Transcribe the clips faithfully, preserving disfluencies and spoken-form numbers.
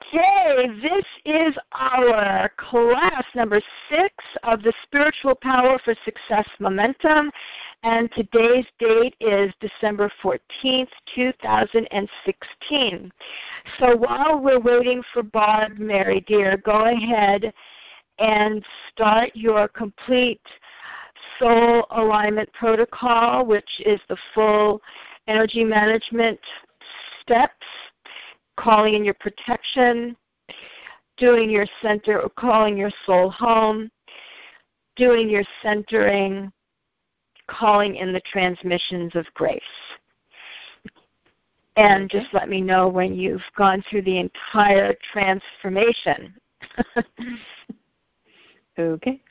Okay, this is our class number six of the Spiritual Power for Success Momentum, and today's date is December fourteenth, two thousand sixteen. So while we're waiting for Barb, Mary dear, go ahead and start your complete soul alignment protocol, which is the full energy management steps, calling in your protection, doing your center, calling your soul home, doing your centering, calling in the transmissions of grace. And just let me know when you've gone through the entire transformation. Okay.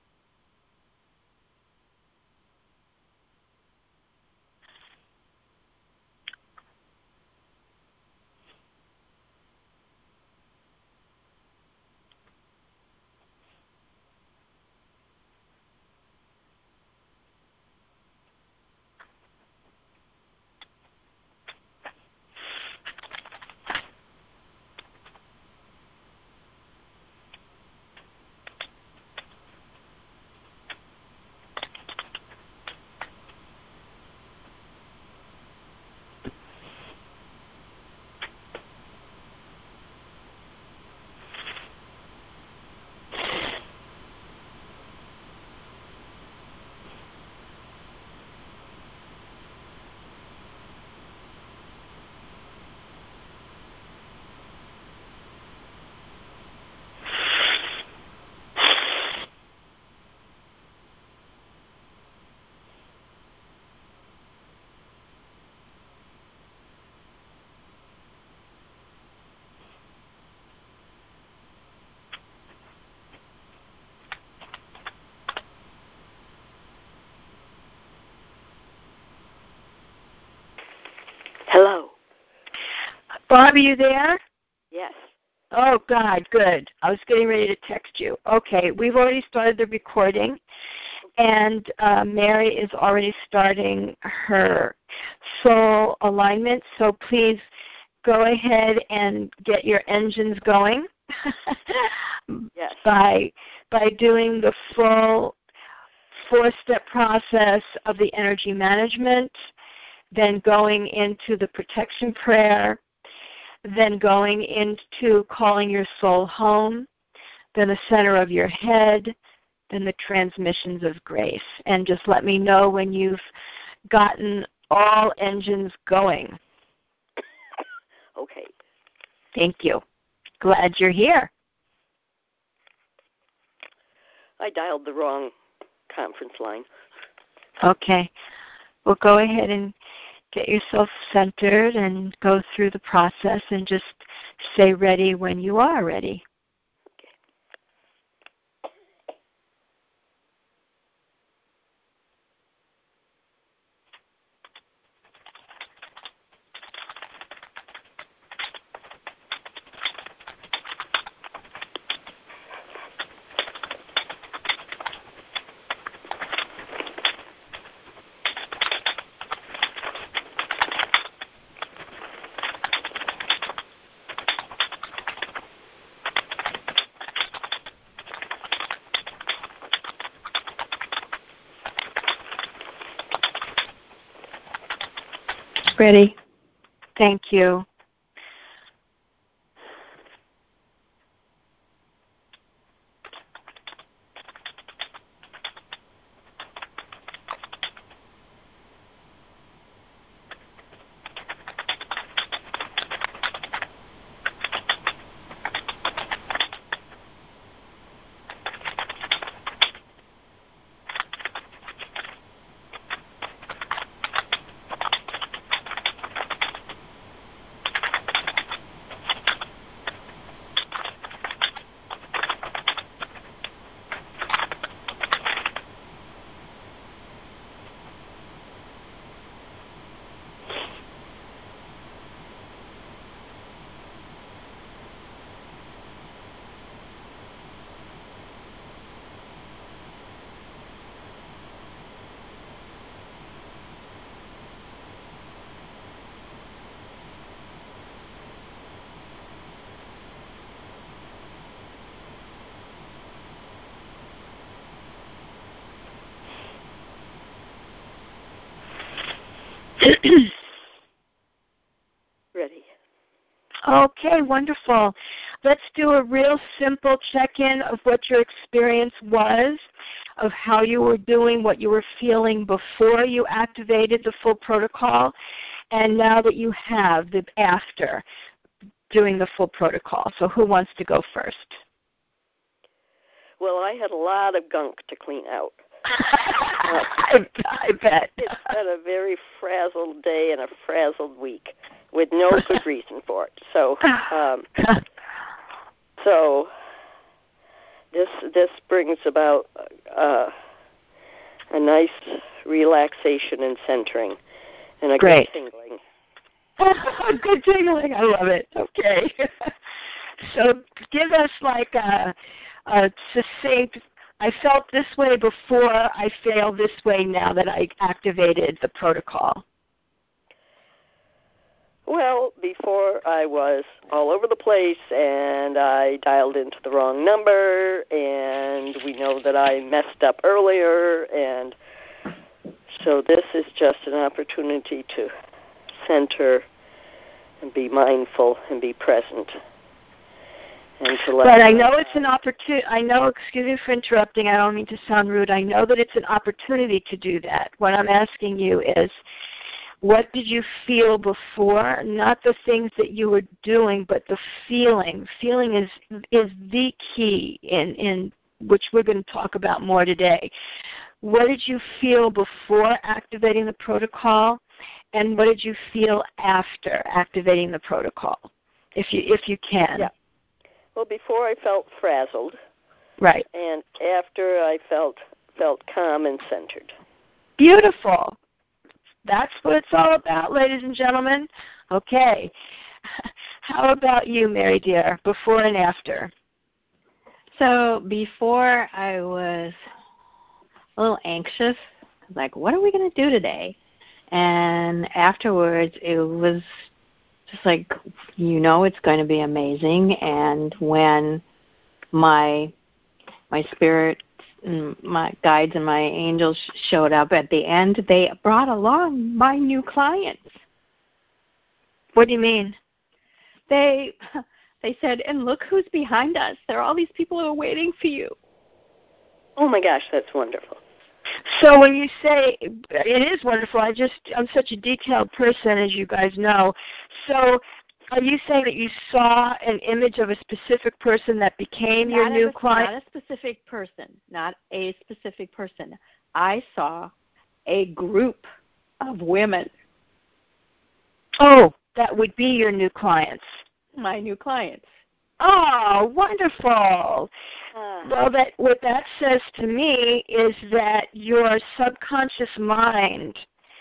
Hello. Barb, are you there? Yes. Oh, God, good. I was getting ready to text you. Okay, we've already started the recording, and uh, Mary is already starting her soul alignment, so please go ahead and get your engines going Yes. by, by doing the full four-step process of the energy management, then going into the protection prayer, then going into calling your soul home, then the center of your head, then the transmissions of grace. And just let me know when you've gotten all engines going. Okay. Thank you. Glad you're here. I dialed the wrong conference line. Okay. Well, go ahead and get yourself centered and go through the process and just say ready when you are ready. Ready. Thank you. Ready. Okay, wonderful. Let's do a real simple check-in of what your experience was, of how you were doing, what you were feeling before you activated the full protocol, and now that you have the after doing the full protocol. So who wants to go first? Well, I had a lot of gunk to clean out. I, I bet. It's been a very frazzled day and a frazzled week with no good reason for it. So, um, so this this brings about uh, a nice relaxation and centering and a Great. good tingling. Good tingling. I love it. Okay. So give us like a, a succinct, I felt this way before, I feel this way now that I activated the protocol. Well, before I was all over the place and I dialed into the wrong number, and we know that I messed up earlier, and so this is just an opportunity to center and be mindful and be present. And to let but I know it's an opportunity. I know, excuse me for interrupting, I don't mean to sound rude. I know that it's an opportunity to do that. What I'm asking you is, what did you feel before? Not the things that you were doing, but the feeling. Feeling is is the key in, in which we're going to talk about more today. What did you feel before activating the protocol, and what did you feel after activating the protocol, if you if you can? Yeah. Well, before I felt frazzled. Right. And after I felt felt calm and centered. Beautiful. That's what it's all about, ladies and gentlemen. Okay. How about you, Mary dear, before and after? So before I was a little anxious, like, what are we going to do today? And afterwards, it was just like, you know, it's going to be amazing. And when my my spirit, and my guides and my angels showed up at the end, they brought along my new clients. What do you mean? They they said, and look who's behind us. There are all these people who are waiting for you. Oh my gosh, that's wonderful. So when you say, it is wonderful, I just, I'm such a detailed person, as you guys know. So are you saying that you saw an image of a specific person that became Not your new a, client? Not a specific person, not a specific person. I saw a group of women. Oh, that would be your new clients. My new clients. Oh, wonderful. Uh, Well, that what that says to me is that your subconscious mind,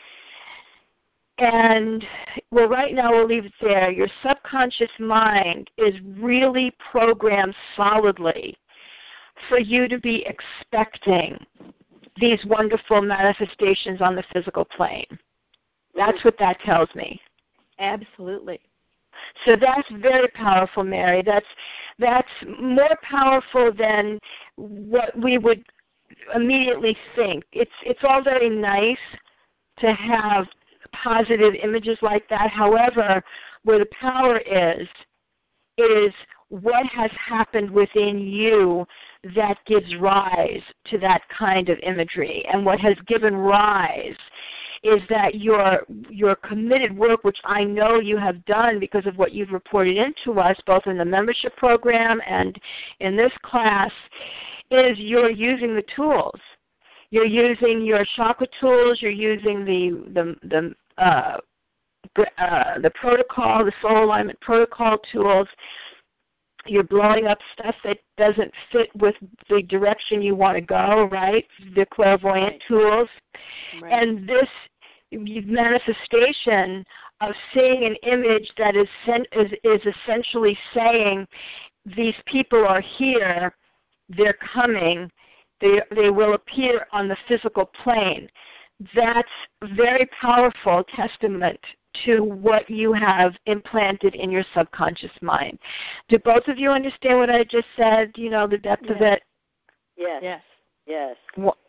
and, well, right now we'll leave it there. Your subconscious mind is really programmed solidly for you to be expecting these wonderful manifestations on the physical plane. That's what that tells me. Absolutely. So that's very powerful, Mary. That's that's more powerful than what we would immediately think. It's it's all very nice to have positive images like that. However, where the power is, is what has happened within you that gives rise to that kind of imagery. And what has given rise is that your your committed work, which I know you have done because of what you've reported into us, both in the membership program and in this class, is you're using the tools. You're using your chakra tools. You're using the the the uh, uh, the protocol, the soul alignment protocol tools. You're blowing up stuff that doesn't fit with the direction you want to go, right? The clairvoyant Right. tools. Right. And this manifestation of seeing an image that is, is, is essentially saying, these people are here, they're coming, they, they will appear on the physical plane. That's very powerful testament to what you have implanted in your subconscious mind. Do both of you understand what I just said? You know, the depth Yes. of it? yes. Yes. Yes. Well,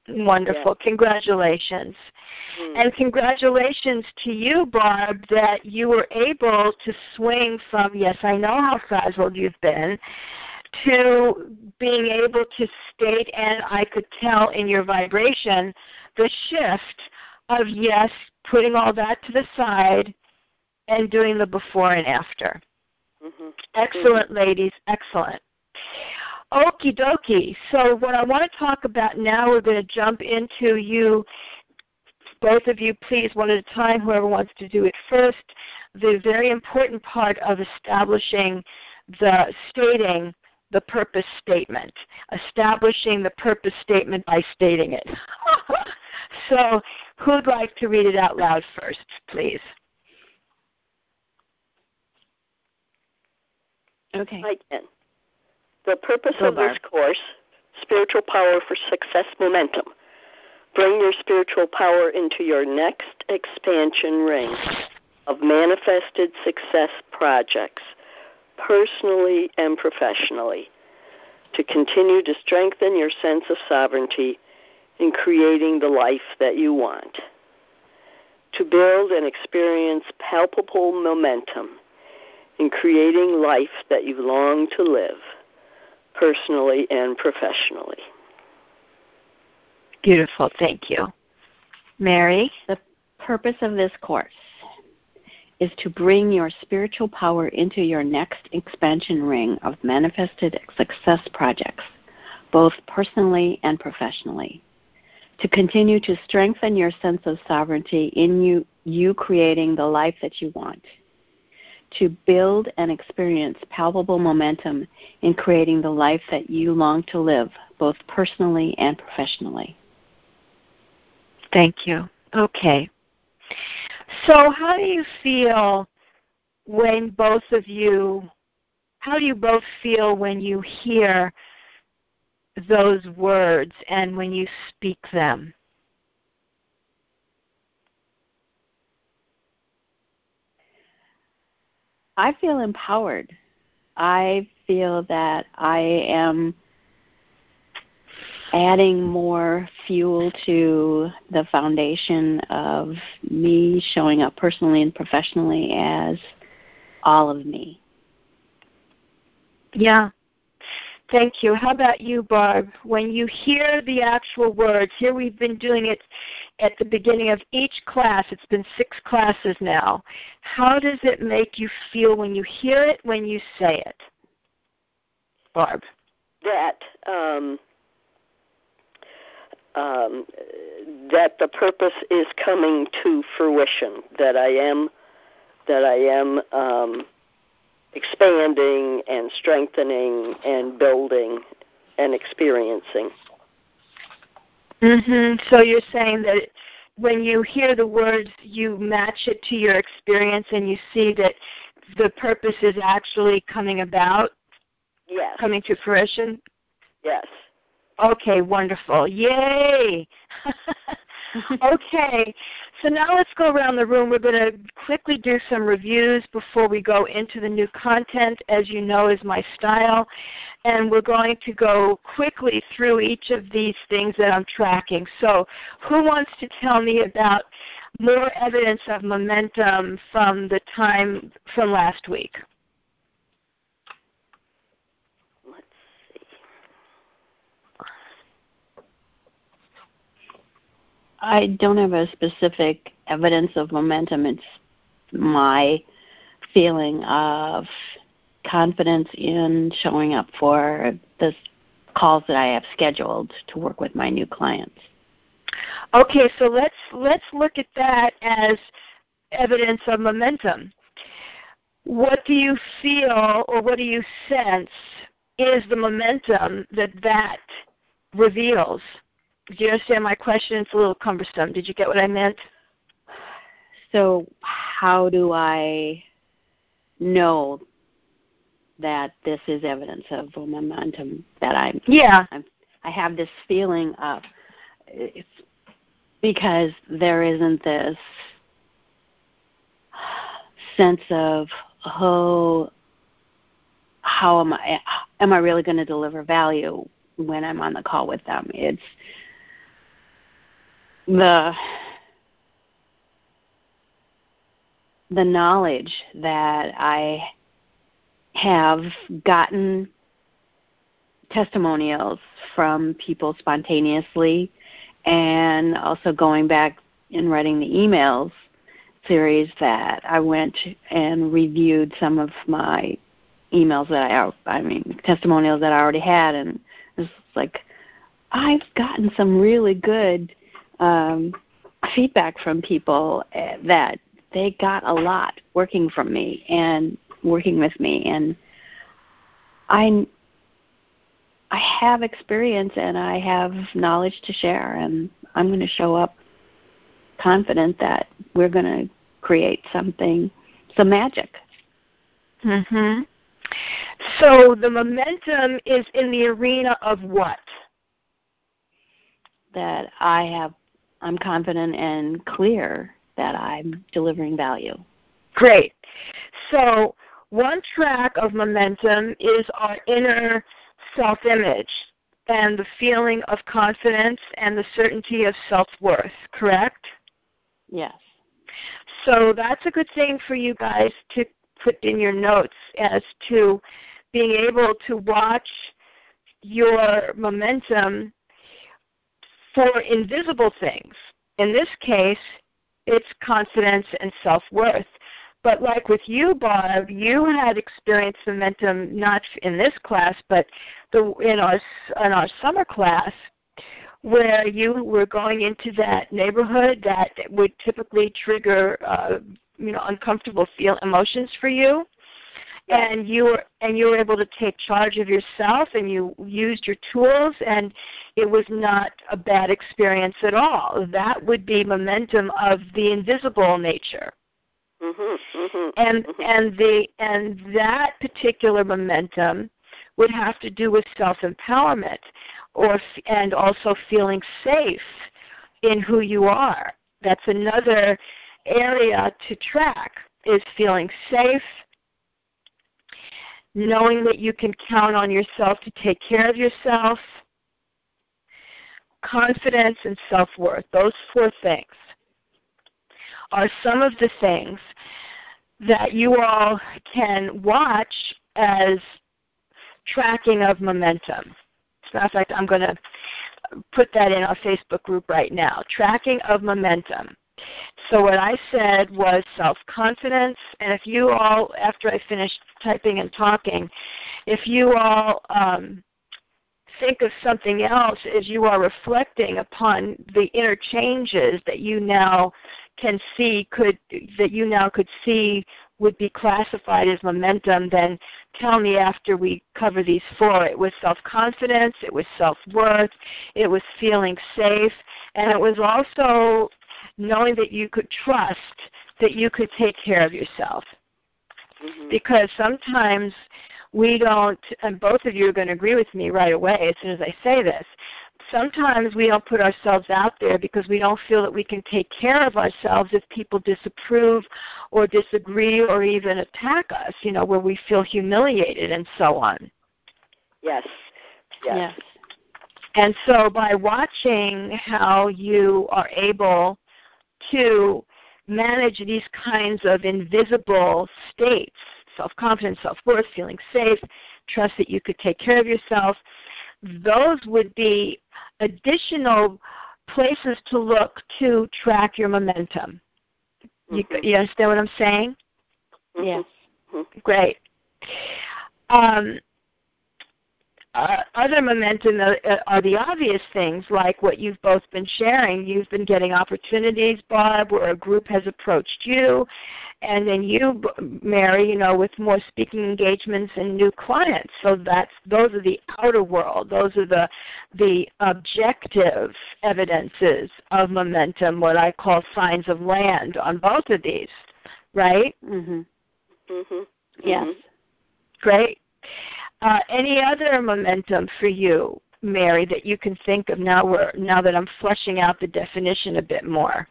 Wonderful. Yeah. Congratulations. Mm. And congratulations to you, Barb, that you were able to swing from, yes, I know how frazzled you've been, to being able to state, and I could tell in your vibration, the shift of, yes, putting all that to the side and doing the before and after. Mm-hmm. Excellent, mm-hmm. ladies. Excellent. Okie dokie. So what I want to talk about now, we're going to jump into you, both of you, please, one at a time, whoever wants to do it first, the very important part of establishing the stating the purpose statement, establishing the purpose statement by stating it. So who'd like to read it out loud first, please? Okay. I can. The purpose Go, of Barb. this course, Spiritual Power for Success Momentum. Bring your spiritual power into your next expansion ring of manifested success projects, personally and professionally, to continue to strengthen your sense of sovereignty in creating the life that you want. To build and experience palpable momentum in creating life that you long to live, personally and professionally. Beautiful. Thank you. Mary? The purpose of this course is to bring your spiritual power into your next expansion ring of manifested success projects, both personally and professionally, to continue to strengthen your sense of sovereignty in you, you creating the life that you want, to build and experience palpable momentum in creating the life that you long to live, both personally and professionally. Thank you. Okay. So how do you feel when both of you, how do you both feel when you hear those words and when you speak them? I feel empowered. I feel that I am adding more fuel to the foundation of me showing up personally and professionally as all of me. Yeah. Thank you. How about you, Barb? When you hear the actual words, here we've been doing it at the beginning of each class. It's been six classes now. How does it make you feel when you hear it, when you say it? Barb. That um, um, that the purpose is coming to fruition. That I am that I am um, expanding and strengthening and building and experiencing. Mm-hmm. So you're saying that when you hear the words, you match it to your experience and you see that the purpose is actually coming about? Yes. Coming to fruition? Yes. Okay, wonderful. Yay! Okay, so now let's go around the room. We're going to quickly do some reviews before we go into the new content, as you know is my style. And we're going to go quickly through each of these things that I'm tracking. So who wants to tell me about more evidence of momentum from the time from last week? I don't have a specific evidence of momentum. It's my feeling of confidence in showing up for the calls that I have scheduled to work with my new clients. Okay, so let's let's look at that as evidence of momentum. What do you feel or what do you sense is the momentum that that reveals? Do you understand my question? It's a little cumbersome. Did you get what I meant? So how do I know that this is evidence of momentum, that I'm, yeah. I'm, I have this feeling of, it's because there isn't this sense of, oh, how am I, am I really going to deliver value when I'm on the call with them? It's, the the knowledge that I have gotten testimonials from people spontaneously, and also going back and writing the emails series that I went and reviewed some of my emails that I, I mean, testimonials that I already had, and it was like, I've gotten some really good um, feedback from people that they got a lot working from me and working with me, and I I have experience and I have knowledge to share, and I'm going to show up confident that we're going to create something, some magic. Mhm. So the momentum is in the arena of what? That I have, I'm confident and clear that I'm delivering value. Great. So one track of momentum is our inner self-image and the feeling of confidence and the certainty of self-worth, correct? Yes. So that's a good thing for you guys to put in your notes as to being able to watch your momentum for invisible things. In this case, it's confidence and self-worth. But like with you, Barb, you had experienced momentum not in this class, but the, in our in our summer class, where you were going into that neighborhood that would typically trigger, uh, you know, uncomfortable feel emotions for you, Yeah. and you were and you were able to take charge of yourself, and you used your tools, and it was not a bad experience at all. That would be momentum of the invisible nature. Mm-hmm, mm-hmm, And mm-hmm. and the and that particular momentum would have to do with self-empowerment, or and also feeling safe in who you are. That's another area to track, is feeling safe, knowing that you can count on yourself to take care of yourself, confidence, and self-worth. Those four things are some of the things that you all can watch as tracking of momentum. As a matter of fact, I'm going to put that in our Facebook group right now, tracking of momentum. So what I said was self-confidence, and if you all, after I finish typing and talking, if you all um, think of something else as you are reflecting upon the inner changes that you now can see could that you now could see would be classified as momentum, then tell me after we cover these four. It was self-confidence, it was self-worth, it was feeling safe, and it was also knowing that you could trust that you could take care of yourself. Mm-hmm. Because sometimes we don't, and both of you are going to agree with me right away as soon as I say this, sometimes we don't put ourselves out there because we don't feel that we can take care of ourselves if people disapprove or disagree or even attack us, you know, where we feel humiliated and so on. Yes. Yes. Yes. And so by watching how you are able to manage these kinds of invisible states, self-confidence, self-worth, feeling safe, trust that you could take care of yourself, those would be additional places to look to track your momentum. Mm-hmm. You, you understand what I'm saying? Mm-hmm. Yes. Mm-hmm. Great. Um, Uh, other momentum are, are the obvious things, like what you've both been sharing. You've been getting opportunities, Barb, where a group has approached you, and then you, Mary, you know, with more speaking engagements and new clients. So that's those are the outer world. Those are the the objective evidences of momentum, what I call signs of land on both of these, right? Mhm. Mm-hmm. Yes. Great. Uh, any other momentum for you, Mary, that you can think of now, we're, now that I'm fleshing out the definition a bit more?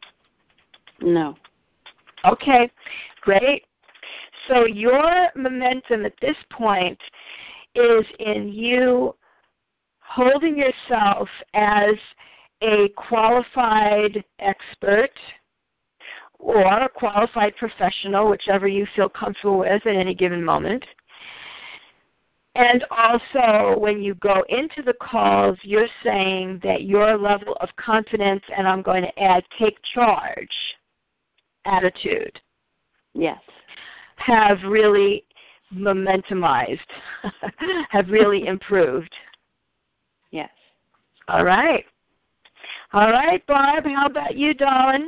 No. Okay, great. So your momentum at this point is in you holding yourself as a qualified expert or a qualified professional, whichever you feel comfortable with at any given moment. And also, when you go into the calls, you're saying that your level of confidence, and I'm going to add take charge attitude, yes, have really momentumized, have really improved. Yes. All right. All right, Barb, how about you, darling?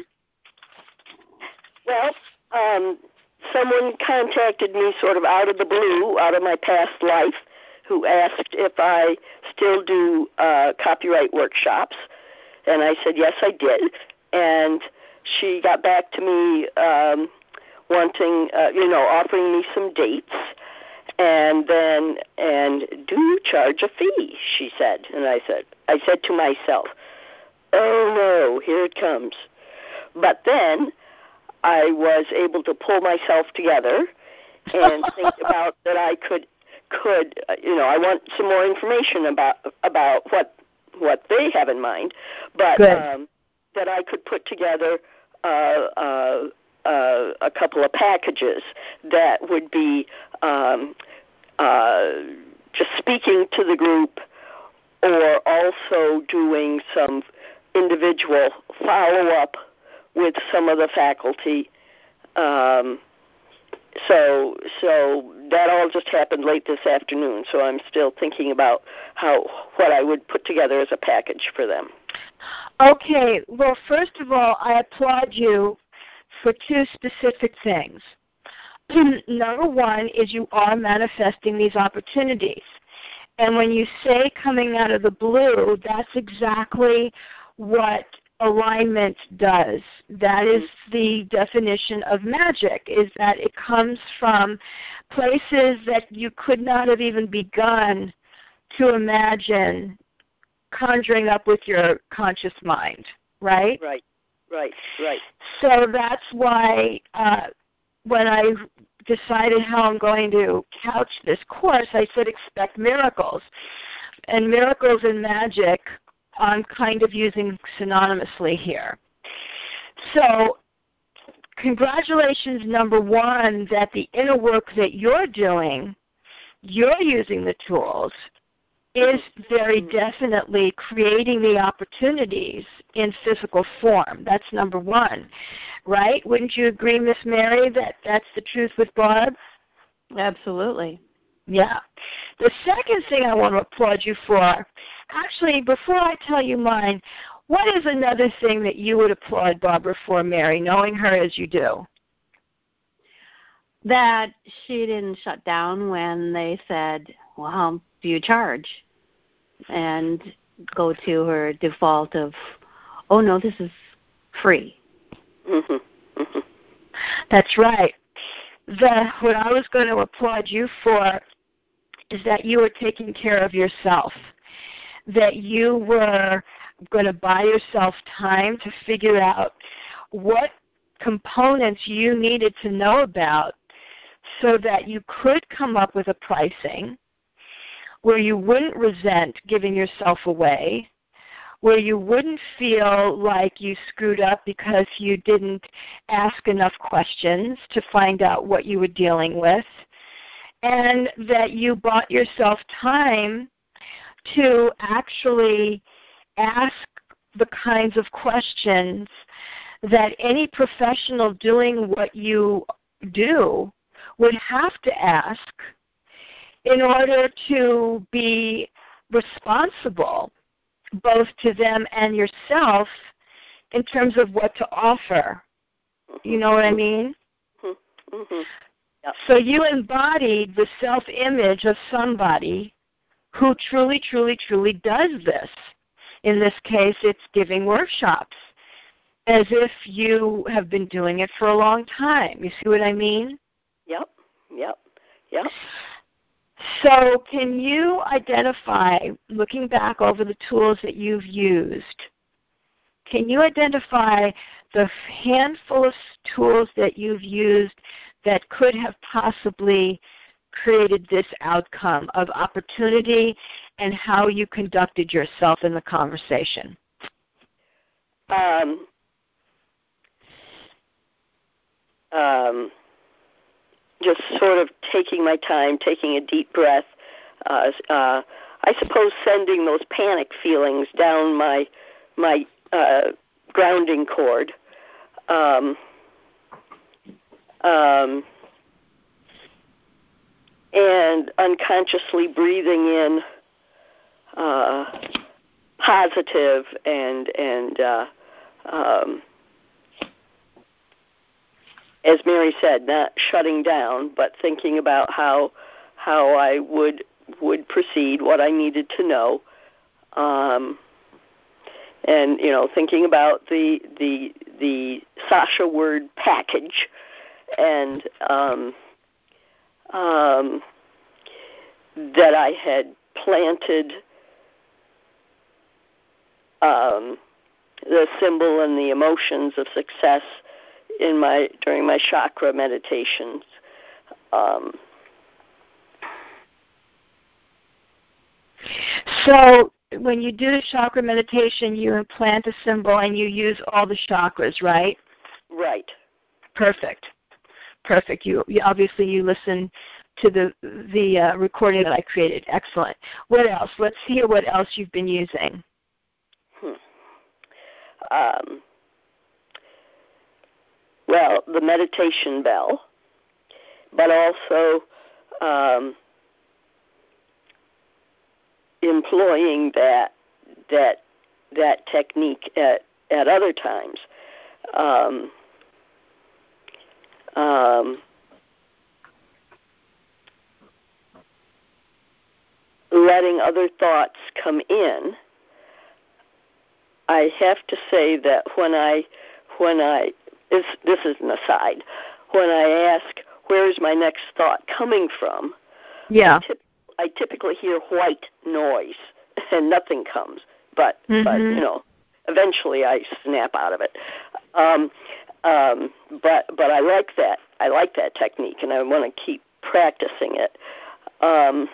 Well, um, someone contacted me sort of out of the blue, out of my past life, who asked if I still do uh, copyright workshops. And I said, yes, I did. And she got back to me um, wanting, uh, you know, offering me some dates. And then, and do you charge a fee, she said. And I said, I said to myself, oh, no, here it comes. But then I was able to pull myself together and think about that I could, could uh, you know, I want some more information about about what what they have in mind, but um, that I could put together uh, uh, uh, a couple of packages that would be um, uh, just speaking to the group, or also doing some individual follow-up with some of the faculty. Um, so so that all just happened late this afternoon, so I'm still thinking about how what I would put together as a package for them. Okay, well, first of all, I applaud you for two specific things. Number one is you are manifesting these opportunities. And when you say coming out of the blue, that's exactly what alignment does. That is the definition of magic, is that it comes from places that you could not have even begun to imagine conjuring up with your conscious mind, right? Right, right, right. So that's why uh, when I decided how I'm going to couch this course, I said expect miracles. And miracles and magic I'm kind of using synonymously here. So congratulations, number one, that the inner work that you're doing, you're using the tools, is very definitely creating the opportunities in physical form. That's number one, right? Wouldn't you agree, Miss Mary, that that's the truth with Barb? Absolutely. Yeah. The second thing I want to applaud you for, actually, before I tell you mine, what is another thing that you would applaud Barbara for, Mary, knowing her as you do? That she didn't shut down when they said, well, how do you charge? And go to her default of, oh, no, this is free. Mm-hmm. Mm-hmm. That's right. The, what I was going to applaud you for is that you were taking care of yourself, that you were going to buy yourself time to figure out what components you needed to know about so that you could come up with a pricing where you wouldn't resent giving yourself away, where you wouldn't feel like you screwed up because you didn't ask enough questions to find out what you were dealing with, and that you bought yourself time to actually ask the kinds of questions that any professional doing what you do would have to ask in order to be responsible both to them and yourself in terms of what to offer. You know what I mean? Mm-hmm. Mm-hmm. Yep. So you embodied the self-image of somebody who truly, truly, truly does this. In this case, it's giving workshops as if you have been doing it for a long time. You see what I mean? Yep, yep, yep. So can you identify, looking back over the tools that you've used, can you identify the handful of tools that you've used that could have possibly created this outcome of opportunity and how you conducted yourself in the conversation? um, um, just sort of taking my time, taking a deep breath. Uh, uh, I suppose sending those panic feelings down my my uh, grounding cord. Um, um, and unconsciously breathing in uh, positive and and uh, um, as Mary said, not shutting down, but thinking about how how I would would proceed, what I needed to know, um, and you know, thinking about the the the Sasha word package, and um, um, that I had planted um, the symbol and the emotions of success in my during my chakra meditations. Um, so when you do the chakra meditation, you implant a symbol and you use all the chakras, right? Right. Perfect. Perfect. You, you obviously you listen to the the uh, recording that I created. Excellent. What else? Let's hear what else you've been using. Hmm. Um, well, the meditation bell, but also um, employing that that that technique at at other times. Um, um, letting other thoughts come in. I have to say that when I when I this this is an aside, when I ask where is my next thought coming from, yeah, I, tip, I typically hear white noise and nothing comes. But mm-hmm. but you know, eventually I snap out of it. Um, um, but but I like that I like that technique, and I want to keep practicing it. Um,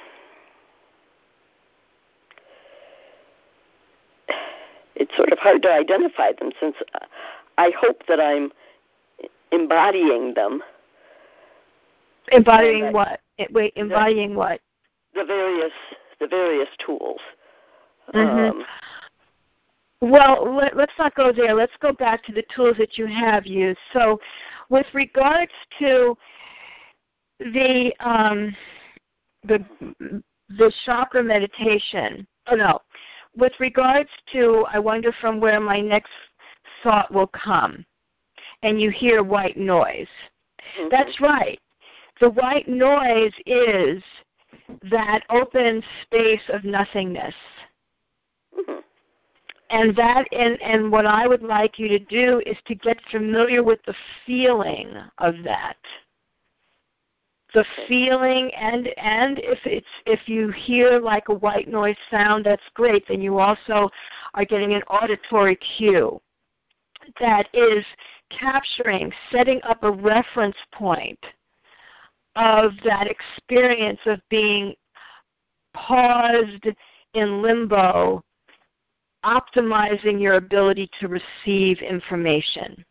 it's sort of hard to identify them, since I hope that I'm embodying them. Embodying I, what? Wait, embodying the, what? The various the various tools. Mm-hmm. Um, well, let, let's not go there. Let's go back to the tools that you have used. So, with regards to the um, the the chakra meditation. Oh no. With regards to, I wonder from where my next thought will come, and you hear white noise. mm-hmm. That's right. The white noise is that open space of nothingness. Mm-hmm. And that, and, and what I would like you to do is to get familiar with the feeling of that. The feeling, and and if it's if you hear like a white noise sound, that's great. Then you also are getting an auditory cue that is capturing, setting up a reference point of that experience of being paused in limbo, optimizing your ability to receive information.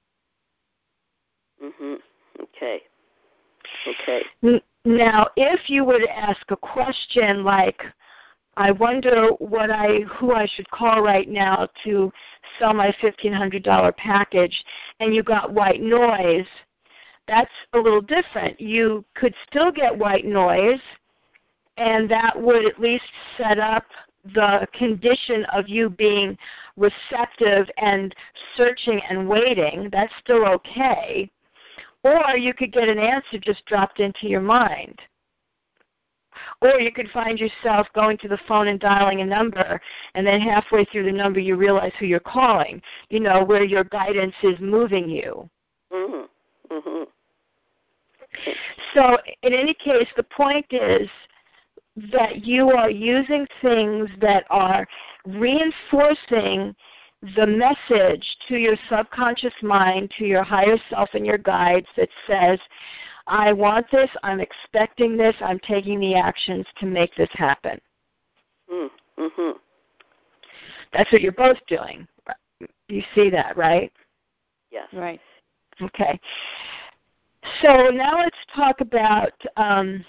Mm-hmm. Okay. Okay. Now, if you were to ask a question like, I wonder what I who I should call right now to sell my fifteen hundred dollars package, and you got white noise, that's a little different. You could still get white noise, and that would at least set up the condition of you being receptive and searching and waiting. That's still okay. Or you could get an answer just dropped into your mind. Or you could find yourself going to the phone and dialing a number, and then halfway through the number you realize who you're calling, you know, where your guidance is moving you. Mm-hmm. Mm-hmm. So in any case, the point is that you are using things that are reinforcing the message to your subconscious mind, to your higher self and your guides that says, I want this, I'm expecting this, I'm taking the actions to make this happen. Mm-hmm. That's what you're both doing. You see that, right? Yes. Right. Okay. So now let's talk about, um,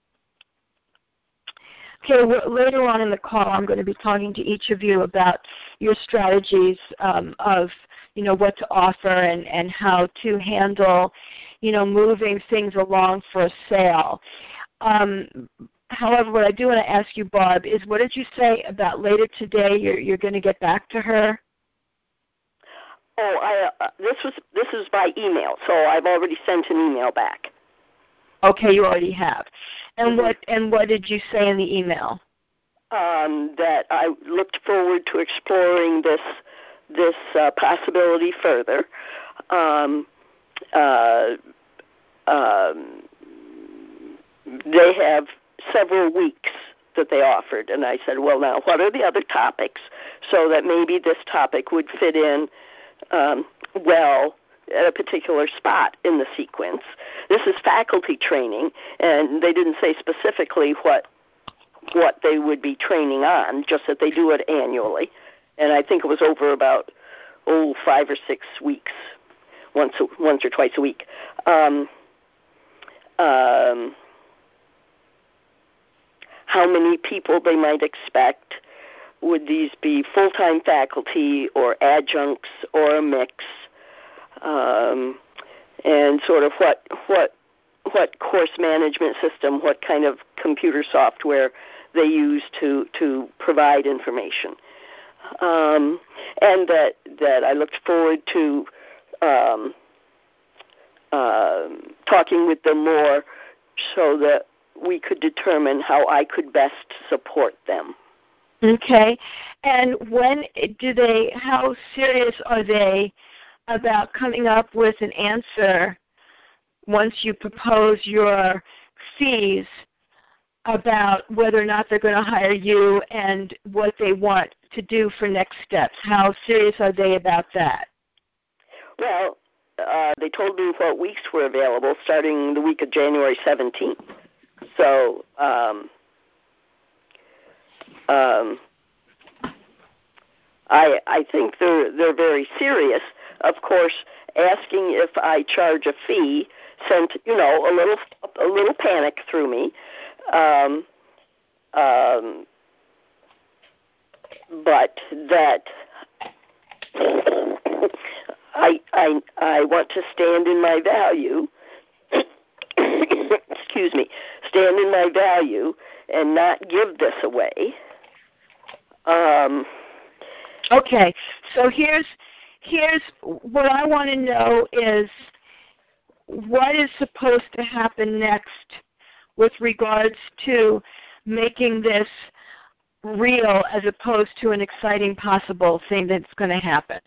okay, later on in the call I'm going to be talking to each of you about your strategies um, of, you know, what to offer and, and how to handle, you know, moving things along for a sale. Um, however, what I do want to ask you, Barb, is what did you say about later today you're, you're going to get back to her? Oh, I, uh, this was this is by email, so I've already sent an email back. Okay, you already have. And Mm-hmm. what and what did you say in the email? Um, that I looked forward to exploring this this uh, possibility further. Um, uh, um, they have several weeks that they offered, and I said, well, now, what are the other topics, so that maybe this topic would fit in um, well at a particular spot in the sequence. This is faculty training, and they didn't say specifically what what they would be training on, just that they do it annually. And I think it was over about, oh, five or six weeks, once a, once or twice a week. Um, um, how many people they might expect? Would these be full-time faculty or adjuncts or a mix? Um, and sort of what what what course management system, what kind of computer software they use to, to provide information. Um, and that that I looked forward to um, uh, talking with them more so that we could determine how I could best support them. Okay. And when do they, how serious are they about coming up with an answer once you propose your fees about whether or not they're going to hire you and what they want to do for next steps? How serious are they about that? Well, uh, they told me what weeks were available starting the week of January seventeenth. So um, um, I, I think they're, they're very serious. Of course, asking if I charge a fee sent, you know, a little a little panic through me. Um, um, but that I, I, I want to stand in my value, excuse me, stand in my value and not give this away. Um, okay, so here's, here's what I want to know is what is supposed to happen next with regards to making this real as opposed to an exciting possible thing that's going to happen?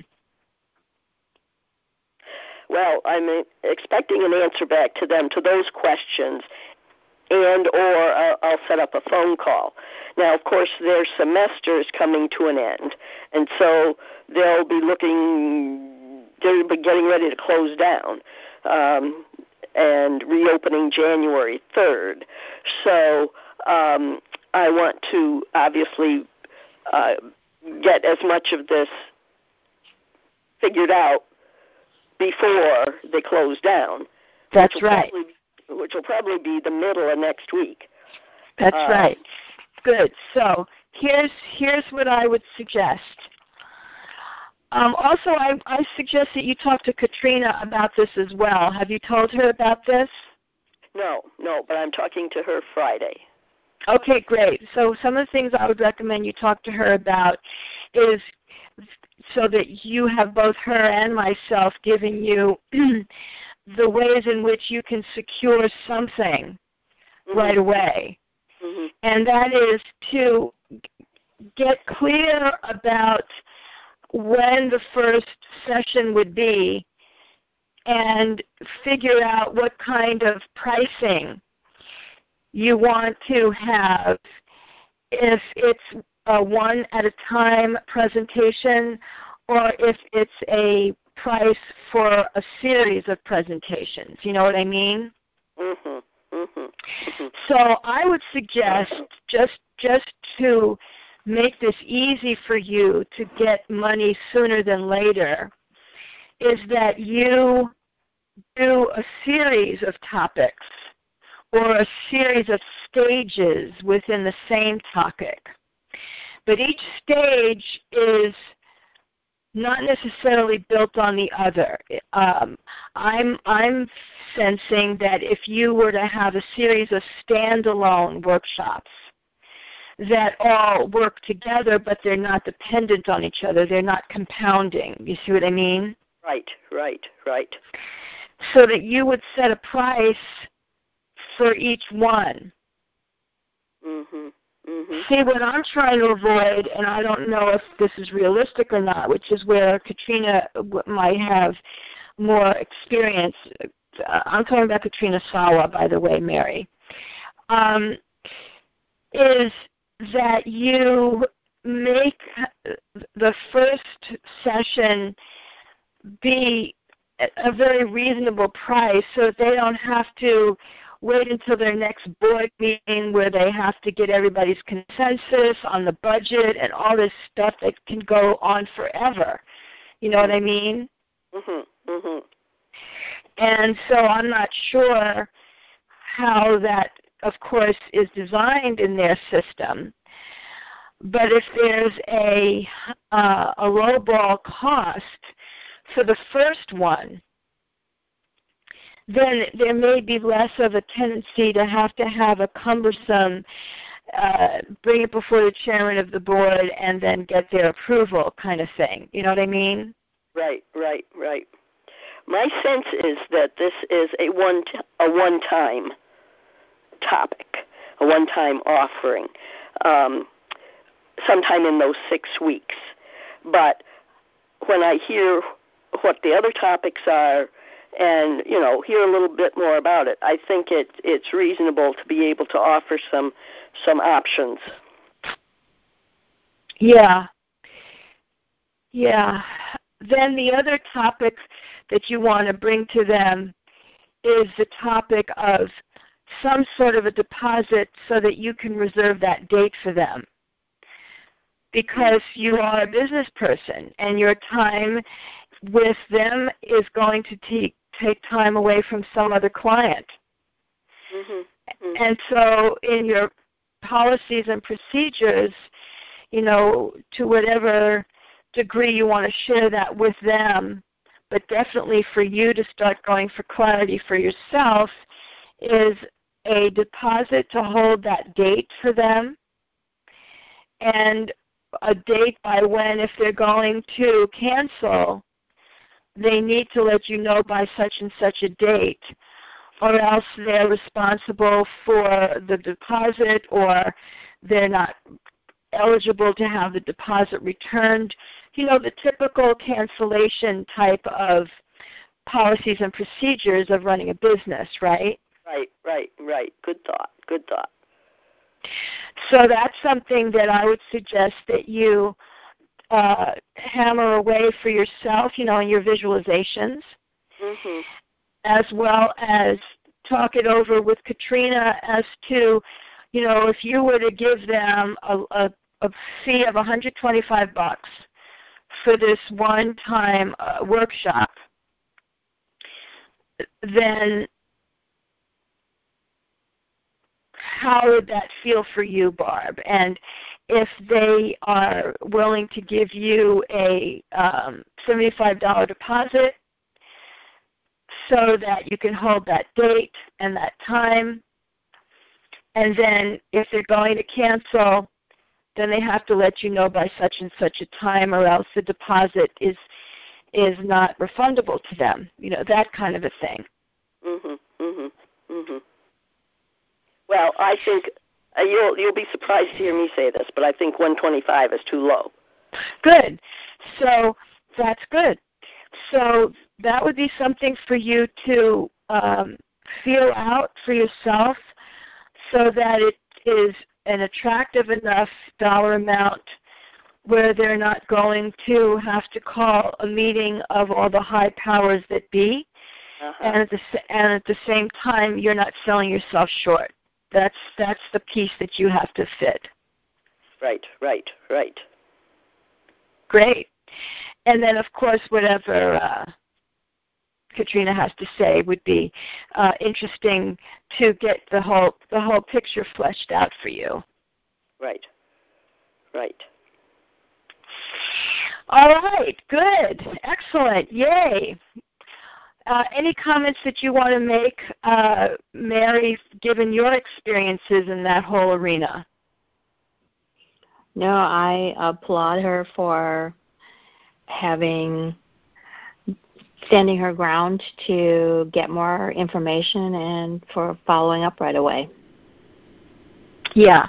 Well, I'm expecting an answer back to them to those questions, and or uh, I'll set up a phone call. Now, of course, their semester is coming to an end, and so they'll be looking, they'll be getting ready to close down um, and reopening January third. So um, I want to obviously uh, get as much of this figured out before they close down. That's which will right. Probably, which will probably be the middle of next week. That's uh, right. Good. So here's here's what I would suggest. Um, also, I, I suggest that you talk to Katrina about this as well. Have you told her about this? No, no, but I'm talking to her Friday. Okay, great. So some of the things I would recommend you talk to her about is so that you have both her and myself giving you the ways in which you can secure something mm-hmm. right away. Mm-hmm. And that is to get clear about when the first session would be and figure out what kind of pricing you want to have. If it's a one at a time presentation or if it's a price for a series of presentations. You know what I mean? Mm-hmm. Mm-hmm. Mm-hmm. So I would suggest just just to make this easy for you to get money sooner than later is that you do a series of topics or a series of stages within the same topic. But each stage is not necessarily built on the other. Um, I'm, I'm sensing that if you were to have a series of standalone workshops that all work together, but they're not dependent on each other, they're not compounding. You see what I mean? Right, right, right. So that you would set a price for each one. Mm-hmm. Mm-hmm. See, what I'm trying to avoid, and I don't know if this is realistic or not, which is where Katrina might have more experience. I'm talking about Katrina Sawa, by the way, Mary, um, is that you make the first session be a very reasonable price so that they don't have to wait until their next board meeting where they have to get everybody's consensus on the budget and all this stuff that can go on forever. You know what I mean? Mm-hmm. Mm-hmm. And so I'm not sure how that, of course, is designed in their system. But if there's a, uh, a lowball cost for the first one, then there may be less of a tendency to have to have a cumbersome, uh, bring it before the chairman of the board and then get their approval kind of thing. You know what I mean? Right, right, right. My sense is that this is a one t- a one-time topic, a one-time offering, um, sometime in those six weeks. But when I hear what the other topics are, and, you know, hear a little bit more about it, I think it, it's reasonable to be able to offer some some options. Yeah. Yeah. Then the other topic that you want to bring to them is the topic of some sort of a deposit so that you can reserve that date for them. Because you are a business person and your time with them is going to take take time away from some other client. Mm-hmm. Mm-hmm. And so in your policies and procedures, you know, to whatever degree you want to share that with them, but definitely for you to start going for clarity for yourself, is a deposit to hold that date for them and a date by when, if they're going to cancel, they need to let you know by such and such a date, or else they're responsible for the deposit, or they're not eligible to have the deposit returned. You know, the typical cancellation type of policies and procedures of running a business, right? Right, right, right. Good thought, good thought. So that's something that I would suggest that you uh, hammer away for yourself, you know, in your visualizations, Mm-hmm. as well as talk it over with Katrina as to, you know, if you were to give them a, a, a fee of one hundred twenty-five bucks for this one-time uh, workshop, then how would that feel for you, Barb? And if they are willing to give you a um, seventy-five dollars deposit so that you can hold that date and that time, and then if they're going to cancel, then they have to let you know by such and such a time, or else the deposit is is not refundable to them. You know, that kind of a thing. Mhm. Mhm. Mhm. Well, I think uh, you'll you'll be surprised to hear me say this, but I think one twenty-five is too low. Good. So that's good. So that would be something for you to um, feel out for yourself, so that it is an attractive enough dollar amount where they're not going to have to call a meeting of all the high powers that be, Uh-huh. and at the and at the same time you're not selling yourself short. That's that's the piece that you have to fit. Right, right, right. Great. And then, of course, whatever uh, Katrina has to say would be uh, interesting to get the whole the whole picture fleshed out for you. Right, right. All right, good, excellent, yay. Uh, any comments that you want to make, uh, Mary, given your experiences in that whole arena? No, I applaud her for having, standing her ground to get more information and for following up right away. Yeah.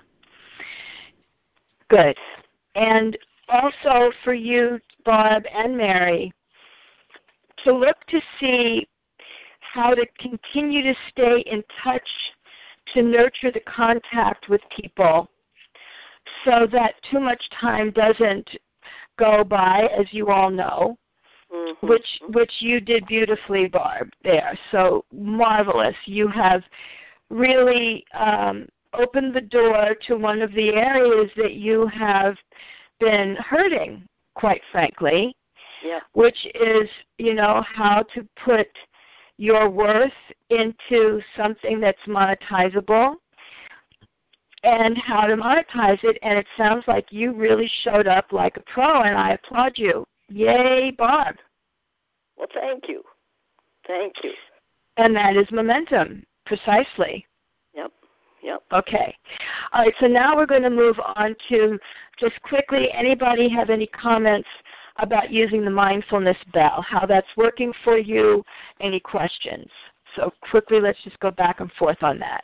Good. And also for you, Barb and Mary, to look to see how to continue to stay in touch, to nurture the contact with people so that too much time doesn't go by, as you all know, mm-hmm. which which you did beautifully, Barb, there. So marvelous. You have really um, opened the door to one of the areas that you have been hurting, quite frankly, yeah. which is, you know, how to put your worth into something that's monetizable and how to monetize it. And it sounds like you really showed up like a pro, and I applaud you. Yay, Barb. Well, thank you. Thank you. And that is momentum, precisely. Yep, yep. Okay. All right, so now we're going to move on to just quickly, anybody have any comments about using the mindfulness bell, how that's working for you, any questions? So quickly, let's just go back and forth on that.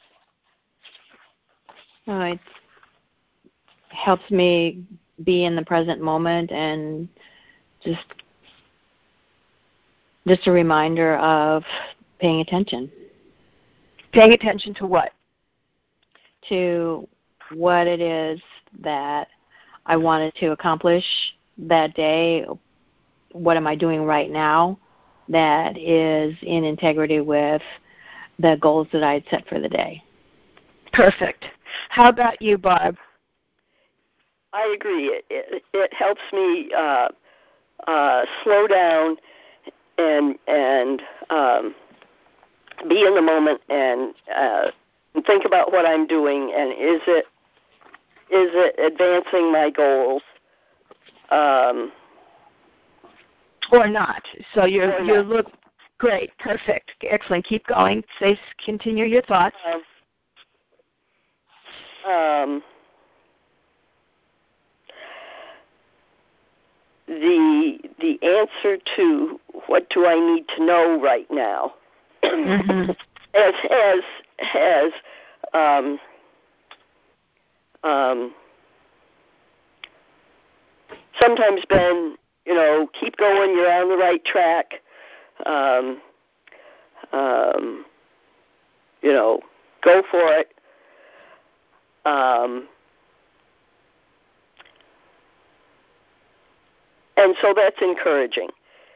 Oh, it helps me be in the present moment and just just a reminder of paying attention. Paying attention to what? To what it is that I wanted to accomplish that day. What am I doing right now that is in integrity with the goals that I had set for the day? Perfect. How about you, Barb? I agree. It, it, it helps me uh, uh, slow down and and um, be in the moment and uh, think about what I'm doing and is it is it advancing my goals um, or not? So you're or you not. look great, perfect, excellent. Keep going. Say, continue your thoughts. Um, Um, the the answer to what do I need to know right now mm-hmm. has has has um, um, sometimes been, you know, keep going, you're on the right track. Um, um, you know, go for it. Um, and so that's encouraging.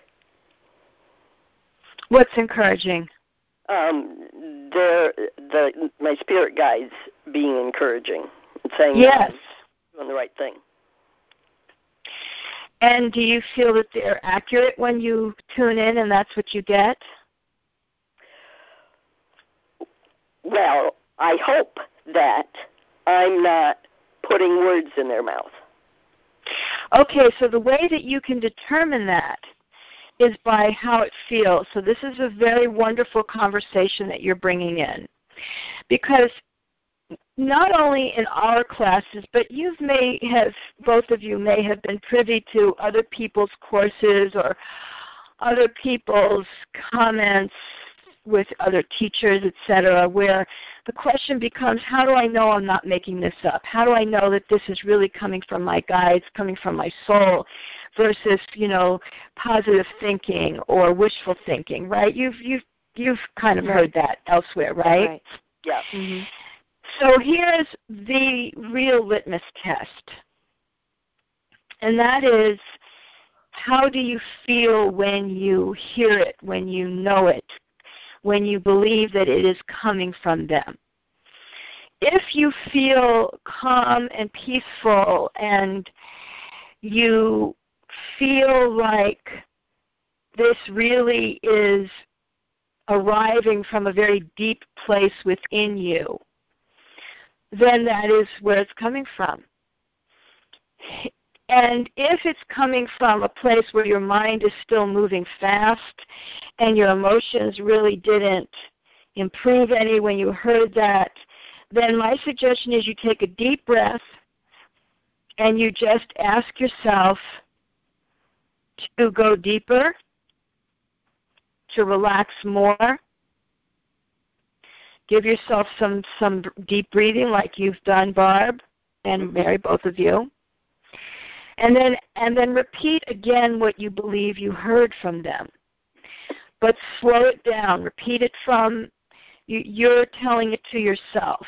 What's encouraging? Um, the my spirit guides being encouraging, saying yes, I'm doing the right thing. And do you feel that they're accurate when you tune in, and that's what you get? Well, I hope that I'm not putting words in their mouth. Okay, so the way that you can determine that is by how it feels. So this is a very wonderful conversation that you're bringing in. Because not only in our classes, but you may have, both of you may have been privy to other people's courses or other people's comments with other teachers, et cetera, where the question becomes, how do I know I'm not making this up? How do I know that this is really coming from my guides, coming from my soul, versus, you know, positive thinking or wishful thinking, right? You've you've you've kind of right. heard that elsewhere, right? Right. Yeah. Mm-hmm. So here's the real litmus test, and that is, how do you feel when you hear it, when you know it, when you believe that it is coming from them? if you feel calm and peaceful and you feel like this really is arriving from a very deep place within you, then that is where it's coming from. And if it's coming from a place where your mind is still moving fast and your emotions really didn't improve any when you heard that, then my suggestion is you take a deep breath and you just ask yourself to go deeper, to relax more. Give yourself some, some deep breathing like you've done, Barb and Mary, both of you. And then and then repeat again what you believe you heard from them. But slow it down. Repeat it from, you, you're telling it to yourself.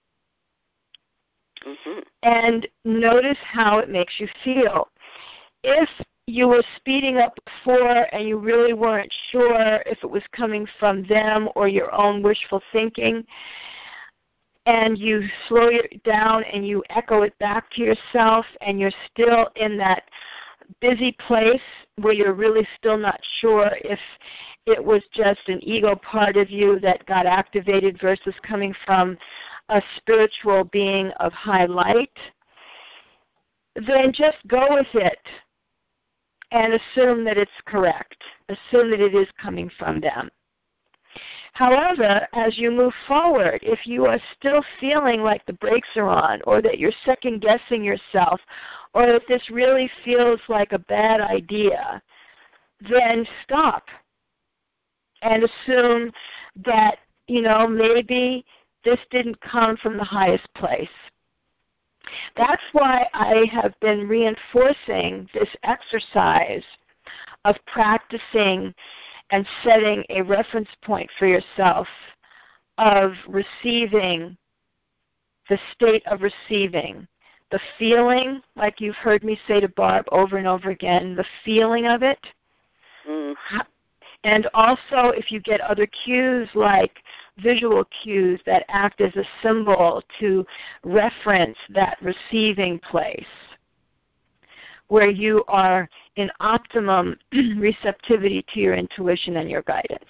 Mm-hmm. And notice how it makes you feel. If you were speeding up before and you really weren't sure if it was coming from them or your own wishful thinking, and you slow it down and you echo it back to yourself and you're still in that busy place where you're really still not sure if it was just an ego part of you that got activated versus coming from a spiritual being of high light, then just go with it and assume that it's correct. Assume that it is coming from them. However, as you move forward, if you are still feeling like the brakes are on or that you're second-guessing yourself or that this really feels like a bad idea, then stop and assume that, you know, maybe this didn't come from the highest place. That's why I have been reinforcing this exercise of practicing and setting a reference point for yourself of receiving, the state of receiving, the feeling, like you've heard me say to Barb over and over again, the feeling of it. Mm. And also if you get other cues like visual cues that act as a symbol to reference that receiving place, where you are in optimum receptivity to your intuition and your guidance.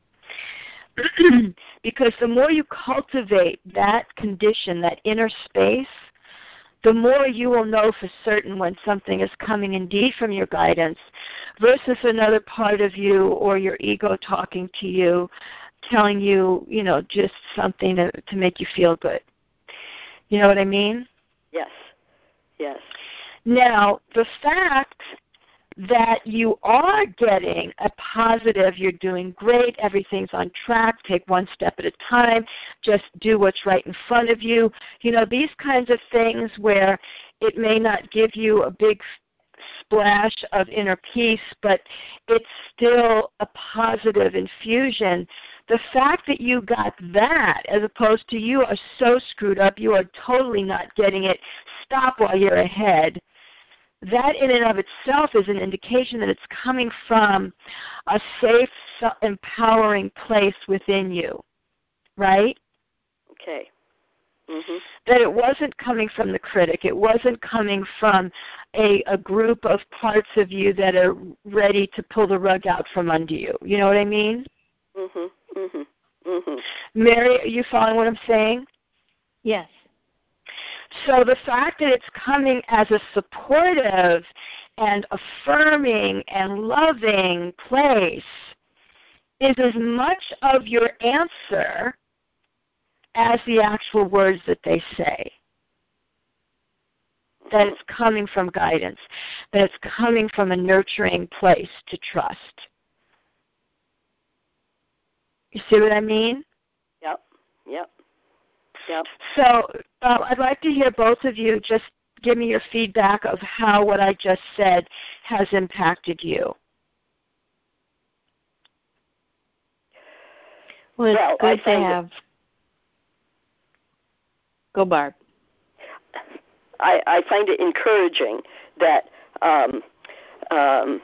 Because the more you cultivate that condition, that inner space, the more you will know for certain when something is coming indeed from your guidance versus another part of you or your ego talking to you, telling you, you know, just something to, to make you feel good. You know what I mean? Yes. Yes. Now, the fact that you are getting a positive, you're doing great, everything's on track, take one step at a time, just do what's right in front of you, you know, these kinds of things where it may not give you a big splash of inner peace, but it's still a positive infusion. The fact that you got that as opposed to you are so screwed up, you are totally not getting it, stop while you're ahead. That in and of itself is an indication that it's coming from a safe, empowering place within you, right? Okay. Mm-hmm. That it wasn't coming from the critic. It wasn't coming from a, a group of parts of you that are ready to pull the rug out from under you. You know what I mean? Mm-hmm. Mm-hmm. Mm-hmm. Mary, are you following what I'm saying? Yes. So the fact that it's coming as a supportive and affirming and loving place is as much of your answer as the actual words that they say. That it's coming from guidance, that it's coming from a nurturing place to trust. You see what I mean? Yep, yep, yep. So uh, I'd like to hear both of you just give me your feedback of how what I just said has impacted you. Well, it's well, good I to have. It, Go, Barb. I, I find it encouraging that um, um,